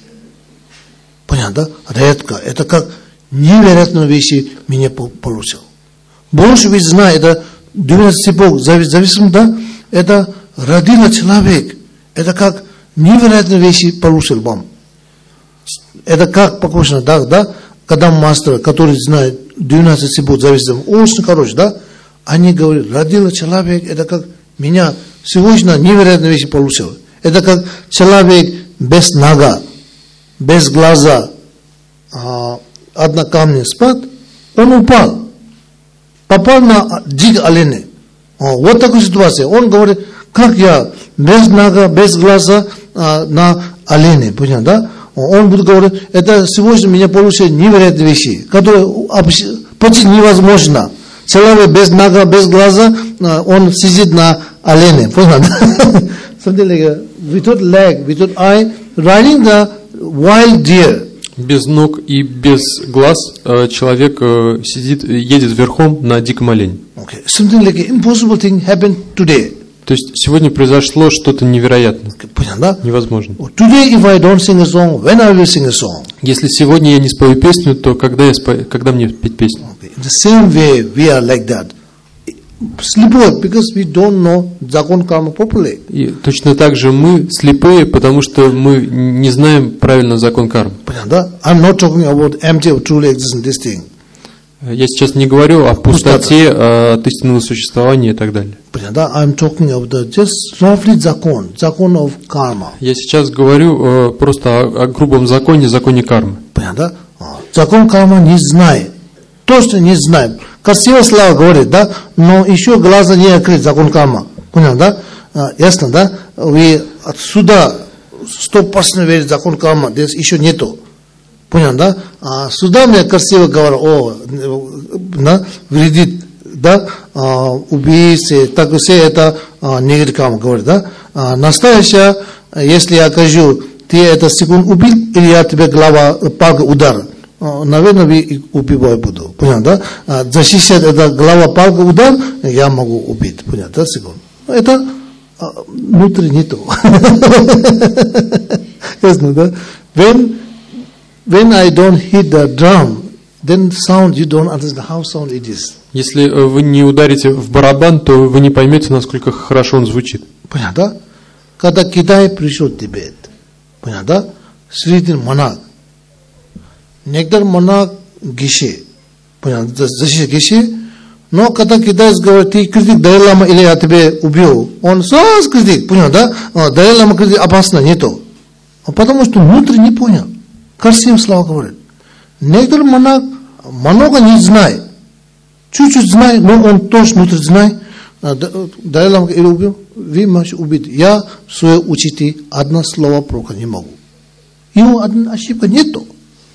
Понятно, да? Редко. Это как невероятные вещи меня поручил. Больше вы знаете, это двенадцать бог, зависим, да? Это родила человек. Это как невероятные вещи поручил вам. Это как похоже, да, да? Когда мастер, который знает двенадцать бог, зависим, очень хороший, да? Они говорят, родила человек, это как меня сегодня невероятные вещи поручил. Это как человек без нога, без глаза, одна камня спад, он упал, попал на дик оленя. Вот такая ситуация. Он говорит, как я без нога, без глаза на оленя, понятно, да? Он будет говорить, это сегодня меня получили невероятные вещи, которые почти невозможно. Человек без нога, без глаза, он сидит на олене, понятно, да? Something like without leg, without eye, riding the wild deer. Без ног и без глаз человек сидит, едет верхом на диком олене. Okay. Something like an impossible thing happened today. То есть сегодня произошло что-то невероятное, okay. невозможно. Today, if I don't sing a song, when I will sing a song? Если сегодня я не спою песню, то когда я спою, когда мне петь песню? Okay. In the same way, we are like that. Слепой, because we don't know закон кармы properly. И точно так же мы слепые, потому что мы не знаем правильно закон кармы. Понятно? I'm not talking about empty or truly existing this thing. Я сейчас не говорю о пустоте, от истинного существования и так далее. Понятно? I'm talking about the just roughly закон, закон of karma. Я сейчас говорю просто о, о грубом законе, законе кармы. Понятно? Закон кармы не знает. точно не знаем. Красиво слова говорит, да, но еще глаза не открыт, закон карма. Понял, да? А, ясно, да? Вы отсюда сто процентов верите в закон карма, здесь еще нету. Понял, да? А сюда мне красиво говорят, о, да, вредит, да, а, убийцы, так все это а, негатив карма говорит, да? А, настоящая, если я скажу, ты это секунд убил, или я тебе голова, палка удар, а, наверное, вы убивать буду. Понял, да? А, защищать это голова, палка удар, я могу убить. Понял, да, секунд. Это а, внутри не то. Ясно, да? When When I don't hit the drum, then sound you don't understand how sound it is. Если вы не ударите в барабан, то вы не поймете, насколько хорошо он звучит. Понятно, да? Когда Китай пришел в Тибет, понятно, да? Среди монах. Некоторые монах гише, понятно, защищает гише, но когда китаец говорит, ты критик Далай Лама или я тебя убил, он сразу критик, понятно, да? Далай Лама критик опасно, не то. Потому что внутри не понял. Красивые слова говорит. Некоторые монах много не знает. Чуть-чуть знает, но он тоже внутри знает. Далай Лама или убил, вы можете убить. Я в своей учителе одно слово пророка не могу. Его одна ошибка нету.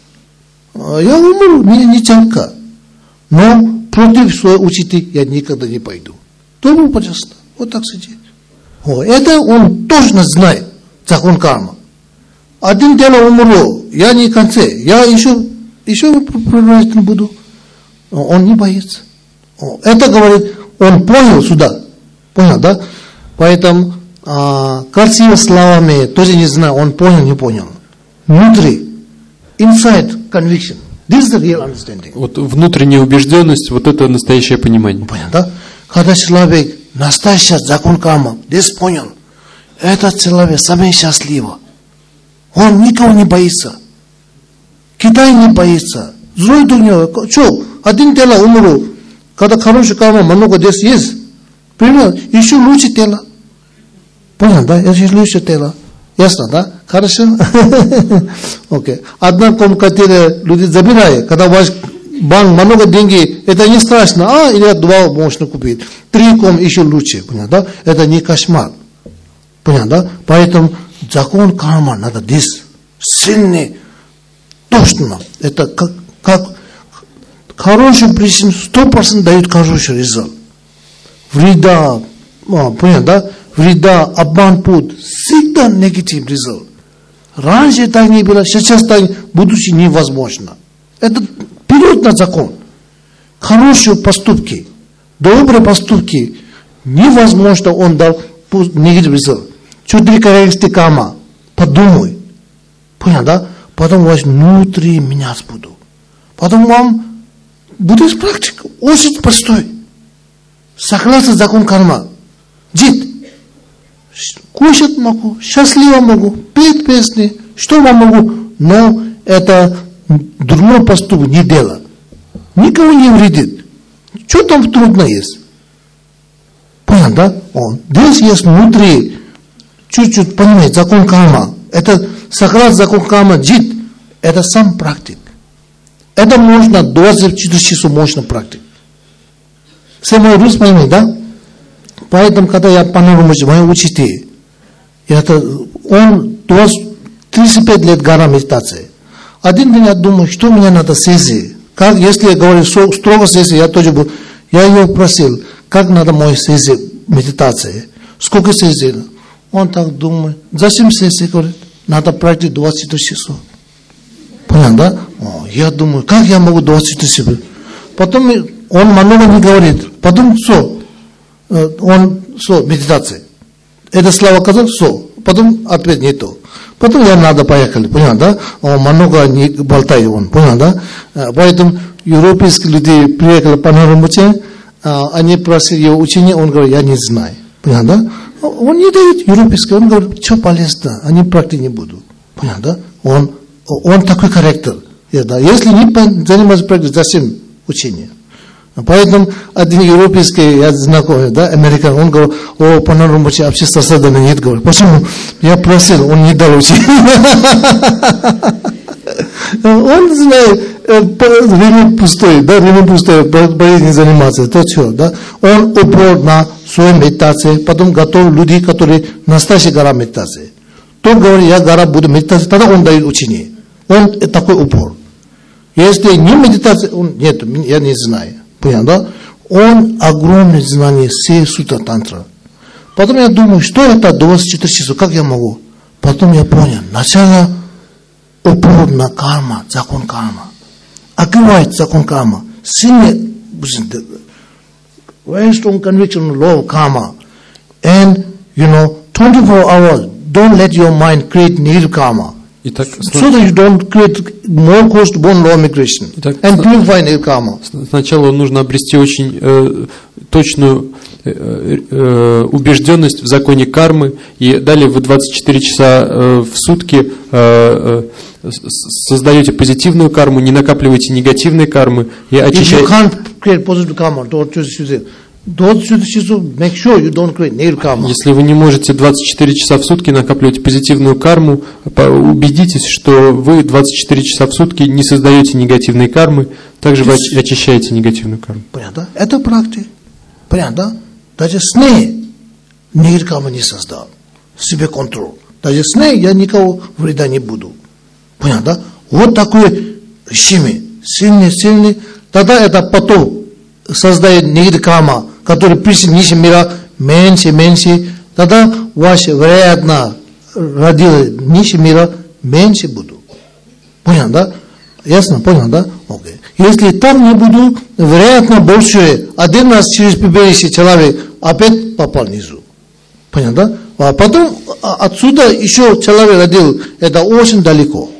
Я умру, мне не тянка. Но против своей учителя я никогда не пойду. Дома, пожалуйста. Вот так сидит. О, это он точно знает. Закон карма. Один дело умру, я не в конце, я еще, еще продолжать буду. Он не боится. Это говорит, он понял сюда. Понял, да? Поэтому а, красивыми словами тоже не знаю, он понял, не понял. Внутри, inside conviction. This is the real understanding. Вот внутренняя убежденность, вот это настоящее понимание. Понял, да? Когда человек настоящий закон карма, здесь понял, этот человек самый счастливый. Он никого не боится. Китай не боится. Злой дух не боится. Что? Один тело умру. Когда хороший карма много здесь есть. Примерно, еще лучше тело. Понял, да? Еще лучше тело. Ясно, да? Хорошо? Окей. Одна комната люди забирают. Когда у вас банк много денег, это не страшно. А, или два можно купить. Три комнаты еще лучше. Понял, да? Это не кошмар. Понял, да? Поэтому закон карма надо здесь сильный, точно. Это как, как хороший причина сто процентов дает хороший результат. Вреда, а, понятно, да? Вреда, обман путь, всегда негативный результат. Раньше так не было, сейчас так, будущее невозможно. Это вперед на закон. Хорошие поступки, добрые поступки, невозможно он дал негативный результат. Четыре коррекции карма. Подумай. Понял, да? Потом у вас внутри меняться буду. Потом вам будет практика. Очень простой. Согласно закон карма. Жить. Кушать могу, счастливо могу, петь песни, что вам могу. Но это дурной поступок не дело. Никого не вредит. Что там трудно есть? Понял, да? Он. Здесь есть внутри. Чуть-чуть понимаете, закон карма. Это согласно закон карма жить. Это сам практик. Это можно двадцать четыре часа можно практик. Все мои рус понимаете, да? Поэтому, когда я познакомился, мой учитель, это, он тридцать пять лет гора медитации. Один день я думаю, что мне надо сессии. Как, если я говорю строго сессии, я тоже буду. Я его просил, как надо мой сессии медитации. Сколько сессий? Он так думает. Зачем сессия, говорит? Надо пройти двадцать четыре часа. Понял, да? О, я думаю, как я могу двадцать четыре часа? Потом он много не говорит. Потом все. Он все, медитация. Это слова сказал, все. Потом ответ не то. Потом я надо поехали, понял, да? Он много не болтает он, понял, да? Поэтому европейские люди приехали по Нарумбуче, они просили его учения, он говорит, я не знаю. Понял, да? Он не дает европейский, он говорит, что полезно, они практически не будут. Понял, да? Он, он такой характер. Если не заниматься практикой, зачем учение? Поэтому один европейский, я знакомый, да, американ, он говорит, о, по Нарумбуче общество создано нет, говорит. Почему? Я просил, он не дал учение. Он знает, время пустое, да, время пустое, болезнью заниматься, то все, да. Он упор на свою медитацию, потом готов люди, которые настоящая гора медитации. Тот говорит, я гора буду медитации, тогда он дает учение. Он такой упор. Если не медитация, он, нет, я не знаю, понял, да? Он огромное знание всей сутра тантра. Потом я думаю, что это двадцать четыре часа, как я могу? Потом я понял, сначала упор на карма, закон карма. Открывает закон карма. Сильный, very strong conviction of law of karma. And, you know, twenty-four hours, don't let your mind create negative karma. Итак, so that you don't create more close to born law of migration. Итак, and purify negative karma. Сначала нужно обрести очень э, точную э, э, убежденность в законе кармы, и далее вы двадцать четыре часа э, в сутки э, э, создаете позитивную карму, не накапливаете негативные кармы и очищаете. If you can't create positive karma, don't choose make sure you don't create negative karma. Если вы не можете двадцать четыре часа в сутки накапливать позитивную карму, убедитесь, что вы двадцать четыре часа в сутки не создаете негативные кармы, также вы очищаете негативную карму. Понятно? Это практика. Понятно? Даже сны негативную карму не создал. Себе контроль. Даже сны я никого вреда не буду. Понятно? Вот такой решение. Сильный, сильный. Тогда это потом создает негативную карму, который причина низшего мира меньше, меньше, тогда ваше вероятно родилось низшего мира меньше буду. Понял, да? Ясно, понял, да? Окей. Если там не буду, вероятно больше, один раз через прибежище человек опять попал внизу. Понял, да? А потом отсюда еще человек родил, это очень далеко.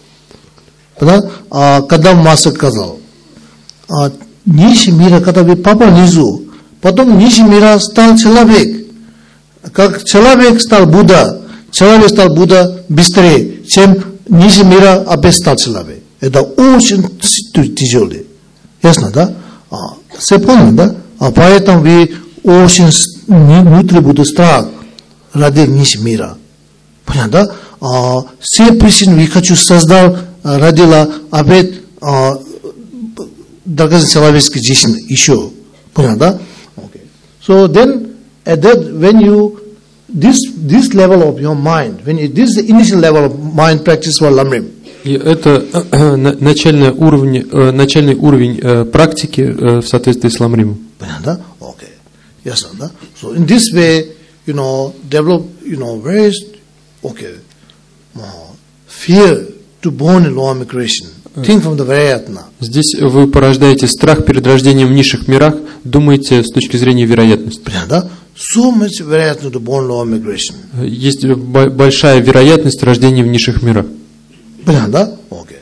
Понял? А когда мастер сказал, а, низшего мира, когда вы попал внизу, потом низшего мира стал человек. Как человек стал Будда, человек стал Будда быстрее, чем низшего мира опять стал человек. Это очень тяжелый. Ясно, да? А, все понял, да? А поэтому вы очень внутри будет страх ради низшего мира. Понятно, да? А, все причины вы хочу создал, родила опять а, драгоценный человеческий жизнь еще. Понятно, да? Okay. So then, at that, when you, this, this level of your mind, when you, this is the initial level of mind practice for Lamrim. И это начальный уровень, начальный уровень практики в соответствии с Ламримом. Понятно, да? Okay. Yes, да? So in this way, you know, develop, you know, very, okay, fear to born in law of migration. Think from the вероятно. Здесь вы порождаете страх перед рождением в низших мирах, думаете с точки зрения вероятности. Понятно? So much veracity to born law of migration. Есть большая вероятность рождения в низших мирах. Понятно, да? Окей.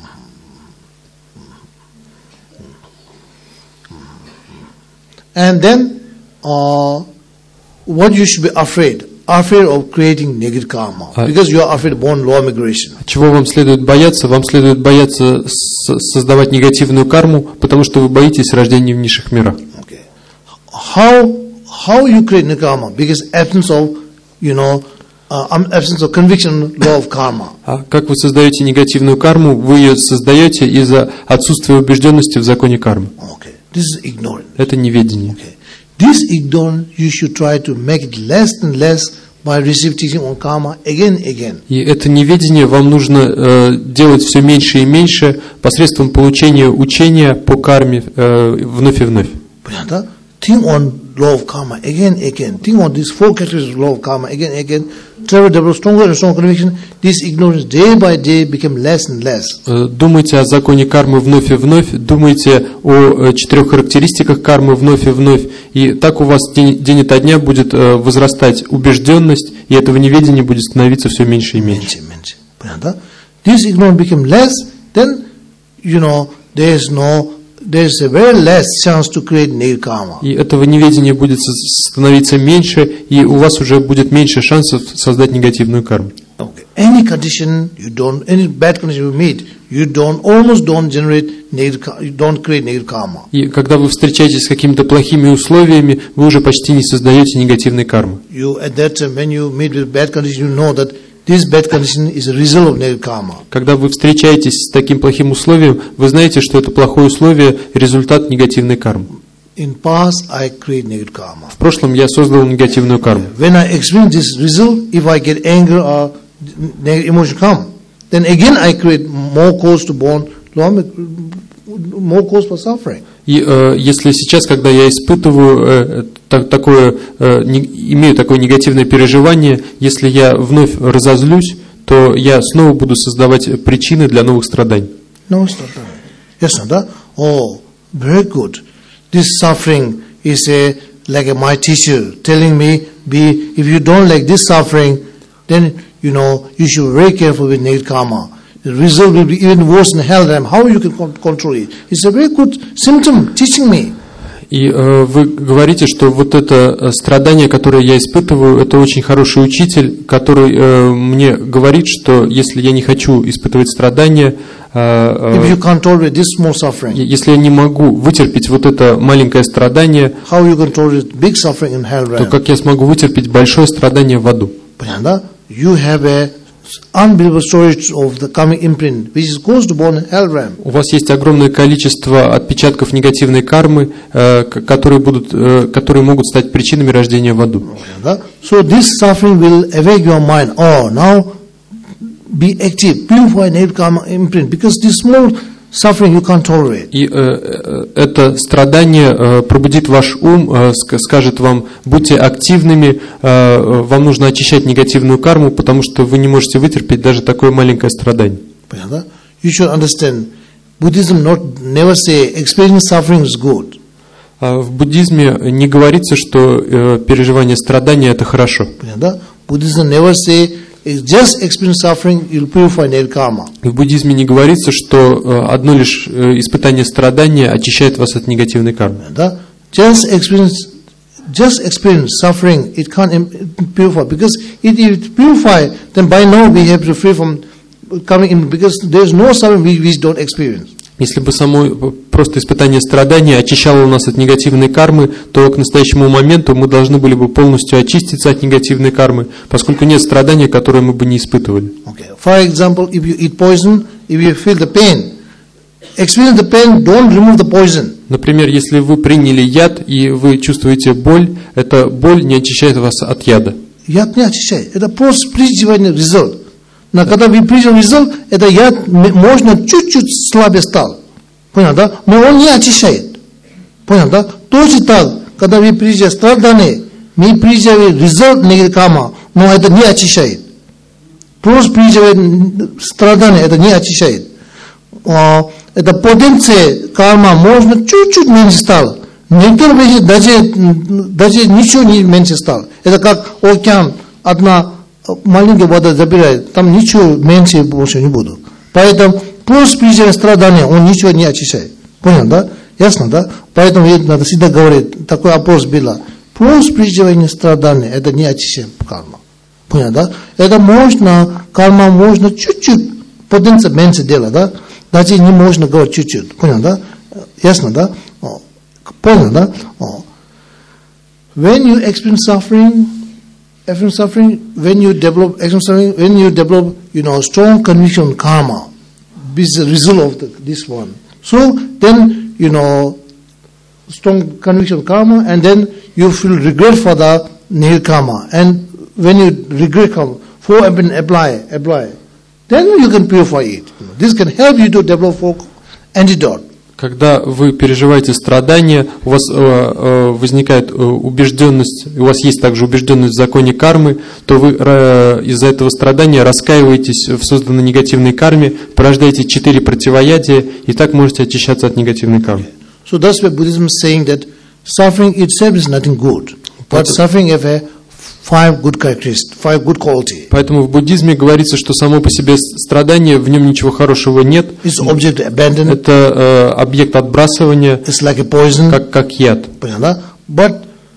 And then, uh, what you should be afraid? Afraid of creating negative karma, because you are afraid of born law of migration. Чего вам следует бояться? Вам следует бояться создавать негативную карму, потому что вы боитесь рождения в низших мирах. Okay. How how you create negative karma? Because absence of, you know, uh, absence of conviction, law of karma. А как вы создаете негативную карму? Вы ее создаете из-за отсутствия убежденности в законе кармы. Okay. This is ignorance. Это неведение. Okay. This ignorance you should try to make it less and less by receiving teaching on karma again and again. И это неведение вам нужно э, делать все меньше и меньше посредством получения учения по карме э, вновь и вновь. Понятно? Think on law of karma again and again. Think on these four categories of law of karma again and again. Travel develop stronger and stronger conviction. This ignorance day by day become less and less. Думайте о законе кармы вновь и вновь. Думайте о четырех характеристиках кармы вновь и вновь. И так у вас день, день ото дня будет возрастать убежденность, и этого неведения будет становиться все меньше и меньше. меньше, меньше. This ignorance become less, then, you know, there is no there is a very less chance to create negative karma. И этого неведения будет становиться меньше, и у вас уже будет меньше шансов создать негативную карму. Okay. Any condition you don't, any bad condition you meet, you don't almost don't generate negative, you don't create negative karma. И когда вы встречаетесь с какими-то плохими условиями, вы уже почти не создаете негативной кармы. You at that time when you meet with bad condition, you know that this bad condition is a result of negative karma. Когда вы встречаетесь с таким плохим условием, вы знаете, что это плохое условие – результат негативной кармы. In past, I create negative karma. В прошлом я создал негативную карму. When I experience this result, if I get anger or negative emotion come, then again I create more cause to born, more cause for suffering. И э, если сейчас, когда я испытываю э, так, такое, э, не, имею такое негативное переживание, если я вновь разозлюсь, то я снова буду создавать причины для новых страданий. No suffering. Yes, no, oh, very good. This suffering is a, like a, my teacher telling me, be if you don't like this suffering, then you know you should be very careful with negative karma. The result will be even worse in hell. How you can control it? It's a very good symptom teaching me. И э, вы говорите, что вот это страдание, которое я испытываю, это очень хороший учитель, который э, мне говорит, что если я не хочу испытывать страдания, э, If you can't tolerate this small suffering, если я не могу вытерпеть вот это маленькое страдание, how you can tolerate big suffering in hell то как я смогу вытерпеть большое страдание в аду? You have a unbelievable storage of the karmic imprint, which is goes to born in hell realm. У вас есть огромное количество отпечатков негативной кармы, э, которые будут, э, которые могут стать причинами рождения в аду. So this suffering will awake your mind. Oh, now be active, purify negative karma imprint, because this small suffering you can't tolerate. И э, это страдание э, пробудит ваш ум, э, скажет вам: будьте активными, э, вам нужно очищать негативную карму, потому что вы не можете вытерпеть даже такое маленькое страдание. You should understand, Buddhism not never say experiencing suffering is good. В буддизме не говорится, что э, переживание страдания это хорошо. Buddhism never say just experience suffering, you'll purify negative karma. В буддизме не говорится, что одно лишь испытание страдания очищает вас от негативной кармы. Just experience, just experience suffering, it can't purify, because if it purify, then by now we have to free from coming in, because there is no suffering we, we don't experience. Если бы само просто испытание страдания очищало нас от негативной кармы, то к настоящему моменту мы должны были бы полностью очиститься от негативной кармы, поскольку нет страдания, которое мы бы не испытывали. Okay. For example, if you eat poison, if you feel the pain, experience the pain, don't remove the poison. Например, если вы приняли яд и вы чувствуете боль, эта боль не очищает вас от яда. Яд не очищает, это просто призывание результат. Но когда вы приняли результат, это яд можно чуть-чуть слабее стал. Понял, да? Но он не очищает. Понял, да? Точно так, когда вы приняли страдания, мы приняли результат негативной кармы, но это не очищает. Просто приняли страдания, это не очищает. Это потенция карма можно чуть-чуть меньше стало. Некоторые вещи даже, даже ничего не меньше стало. Это как океан, одна маленькая вода забирает, там ничего меньше больше не будет. Поэтому просто причина страдания, он ничего не очищает. Понял, да? Ясно, да? Поэтому надо всегда говорить, такой вопрос был. Просто причина страдания, это не очищает карма. Понял, да? Это можно, карма можно чуть-чуть, потенция меньше делать, да? Даже не можно говорить чуть-чуть. Понял, да? Ясно, да? Понял, да? When you experience suffering, After suffering, when you develop, suffering, when you develop, you know, strong conviction karma, is the result of the, this one. So then, you know, strong conviction karma, and then you feel regret for the negative karma. And when you regret karma, for apply, apply, then you can purify it. This can help you to develop for antidote. Когда вы переживаете страдания, у вас э, э, возникает э, убежденность, у вас есть также убежденность в законе кармы, то вы э, из-за этого страдания раскаиваетесь в созданной негативной карме, порождаете четыре противоядия, и так можете очищаться от негативной кармы. So that's why Buddhism is saying that suffering itself is nothing good, but suffering have a five good characteristics, five good quality. Поэтому в буддизме говорится, что само по себе страдание, в нем ничего хорошего нет. It's object abandoned. Это э, объект отбрасывания, It's like a poison. Как, как яд. But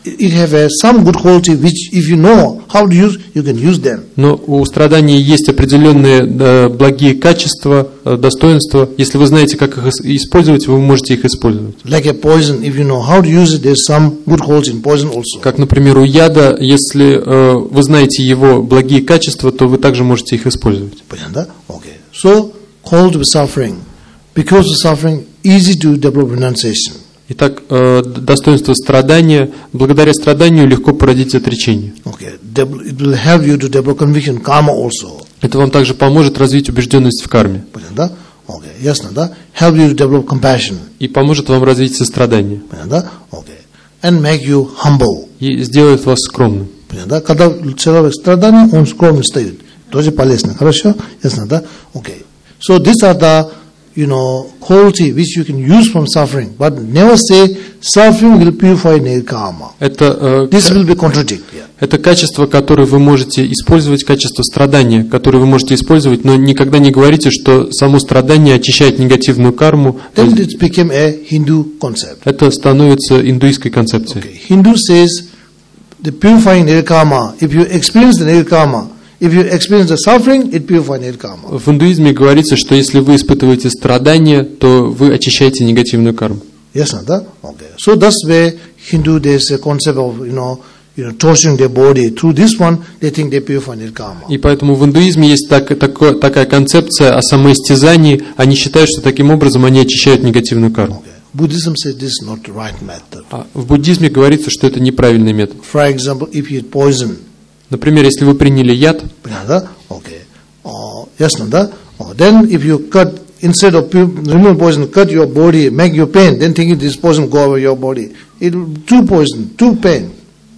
it have a, some good quality which if you know how to use, you can use them. Но у страданий есть определенные э, благие качества, э, достоинства. Если вы знаете, как их использовать, вы можете их использовать. Like a poison, if you know how to use it, there's some good quality in poison also. Как, например, у яда, если э, вы знаете его благие качества, то вы также можете их использовать. Okay. So, called to suffering. Because of suffering, easy to develop renunciation. Итак, э, достоинство страдания. Благодаря страданию легко породить отречение. Okay. It will help you to develop conviction, karma also. Это вам также поможет развить убежденность в карме. Okay. Ясно, да? Help you to develop compassion. И поможет вам развить сострадание. Okay. And make you humble. И сделает вас скромным. Когда человек страдает, он скромный стоит. Тоже полезно. Хорошо? Ясно, да? Okay. So these are the, you know, quality which you can use from suffering, but never say suffering will purify negative karma. Это, This will be contradict. Yeah. Это качество, которое вы можете использовать, качество страдания, которое вы можете использовать, но никогда не говорите, что само страдание очищает негативную карму. Then it became a Hindu concept. Это становится индуистской концепцией. Okay. Hindu says the purifying negative karma. If you experience the negative karma, if you experience the suffering, it purifies negative karma. В индуизме говорится, что если вы испытываете страдания, то вы очищаете негативную карму. Yes, да? Okay. So that's where Hindu there's a concept of, you know, you know, torturing their body. Through this one, they think they purify negative karma. И поэтому в индуизме есть так, так, такая концепция о самоистязании. Они считают, что таким образом они очищают негативную карму. Okay. Buddhism says this is not the right method. А в буддизме говорится, что это неправильный метод. For example, if you eat poison. Например, если вы приняли яд, okay. uh, yes, да? Uh, then if you cut, instead of remove poison, cut your body, make your pain, then thinking this poison go over your body. It will too poison, too pain.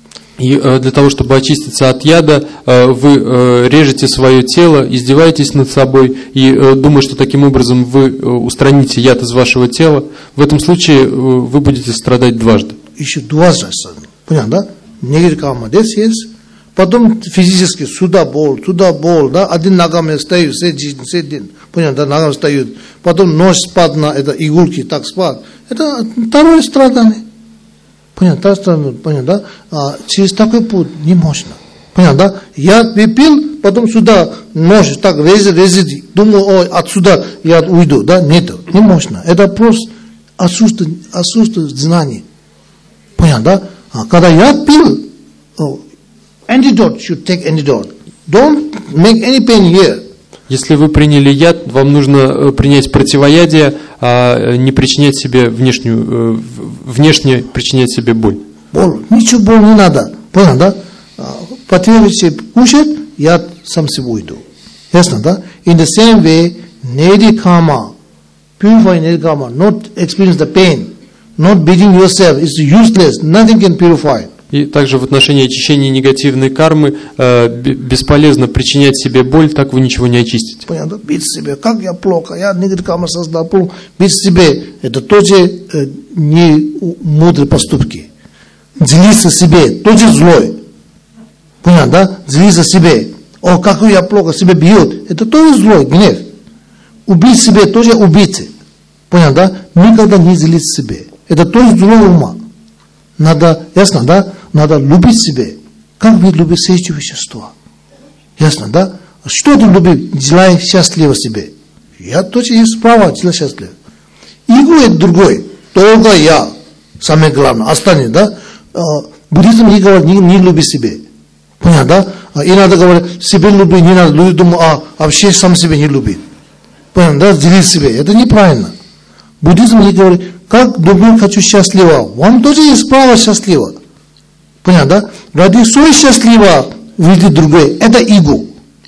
И э, для того, чтобы очиститься от яда, э, вы э, режете свое тело, издеваетесь над собой и э, думая, что таким образом вы э, устраните яд из вашего тела. В этом случае э, вы будете страдать дважды. Понятно, да? Негатив карма, this is. Потом физически сюда боль, туда боль, да? Один ногами стоит, сидит, понятно, да? Ногами стоит. Потом нож спад на это иголки, так спад. Это второе страдание. Понятно, понятно, да? А через такой путь не можно. Понятно, да? Я выпил, потом сюда нож так резет, резет, думаю, ой, отсюда я уйду, да? Нет, не можно. Это просто отсутствие, отсутствие знаний. Понятно, да? А когда я пил, oh, antidote should take antidote. Don't make any pain here. Если вы приняли яд, вам нужно принять противоядие, а не причинять себе внешнюю, внешне причинять себе боль. Боль. Ничего боль не надо. Понял, да? Потребуйте кушать, яд сам себе уйду. Ясно, да? In the same way, negative karma, purify negative karma, not experience the pain, not beating yourself, it's useless, nothing can purify. И также в отношении очищения негативной кармы э, бесполезно причинять себе боль, так вы ничего не очистите. Понятно? Бить себе, как я плохо, я негативную карму создал, бить себе, это тоже э, не мудрые поступки. Злиться себе, тоже злой. Понятно, да? Злиться себе, о, как я плохо, себя бьет, это тоже злой, гнев. Убить себе, тоже убийцы. Понятно, да? Никогда не злиться себе. Это тоже злой ума. Надо, ясно, да? Надо любить себя. Как вы любите средства вещества? Ясно, да? Что ты любишь, делай счастливо себе. Я тоже есть право делать счастливо. Иго это другой. Только я. Самое главное. Останется, да? Буддизм не говорит, не, не люби себе. Понятно, да? И надо говорить, себе люби, не надо. Люди думают, а вообще сам себе не любит. Понятно, да? Делить себе. Это неправильно. Буддизм не говорит, как думаю, хочу счастливо. Вам тоже есть право счастливо. Понятно, да? Ради своего счастливого выйдет другой. Это иго.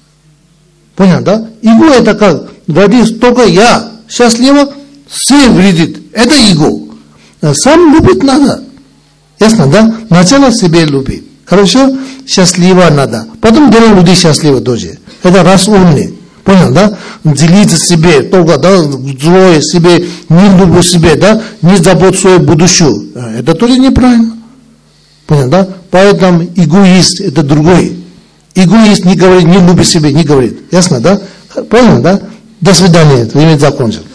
Понятно, да? Иго это как? Ради только я счастливо, все вредит. Это иго. Сам любить надо. Ясно, да? Сначала себе любить. Хорошо? Счастливо надо. Потом делать людей счастливо тоже. Это раз умный. Понял, да? Делиться себе, только, да, злое себе, не люблю себе, да, не забудь свое будущее. Это тоже неправильно. Понял, да? Поэтому эгоист это другой. Эгоист не говорит, не люби себе, не говорит. Ясно, да? Понял, да? До свидания, время закончил.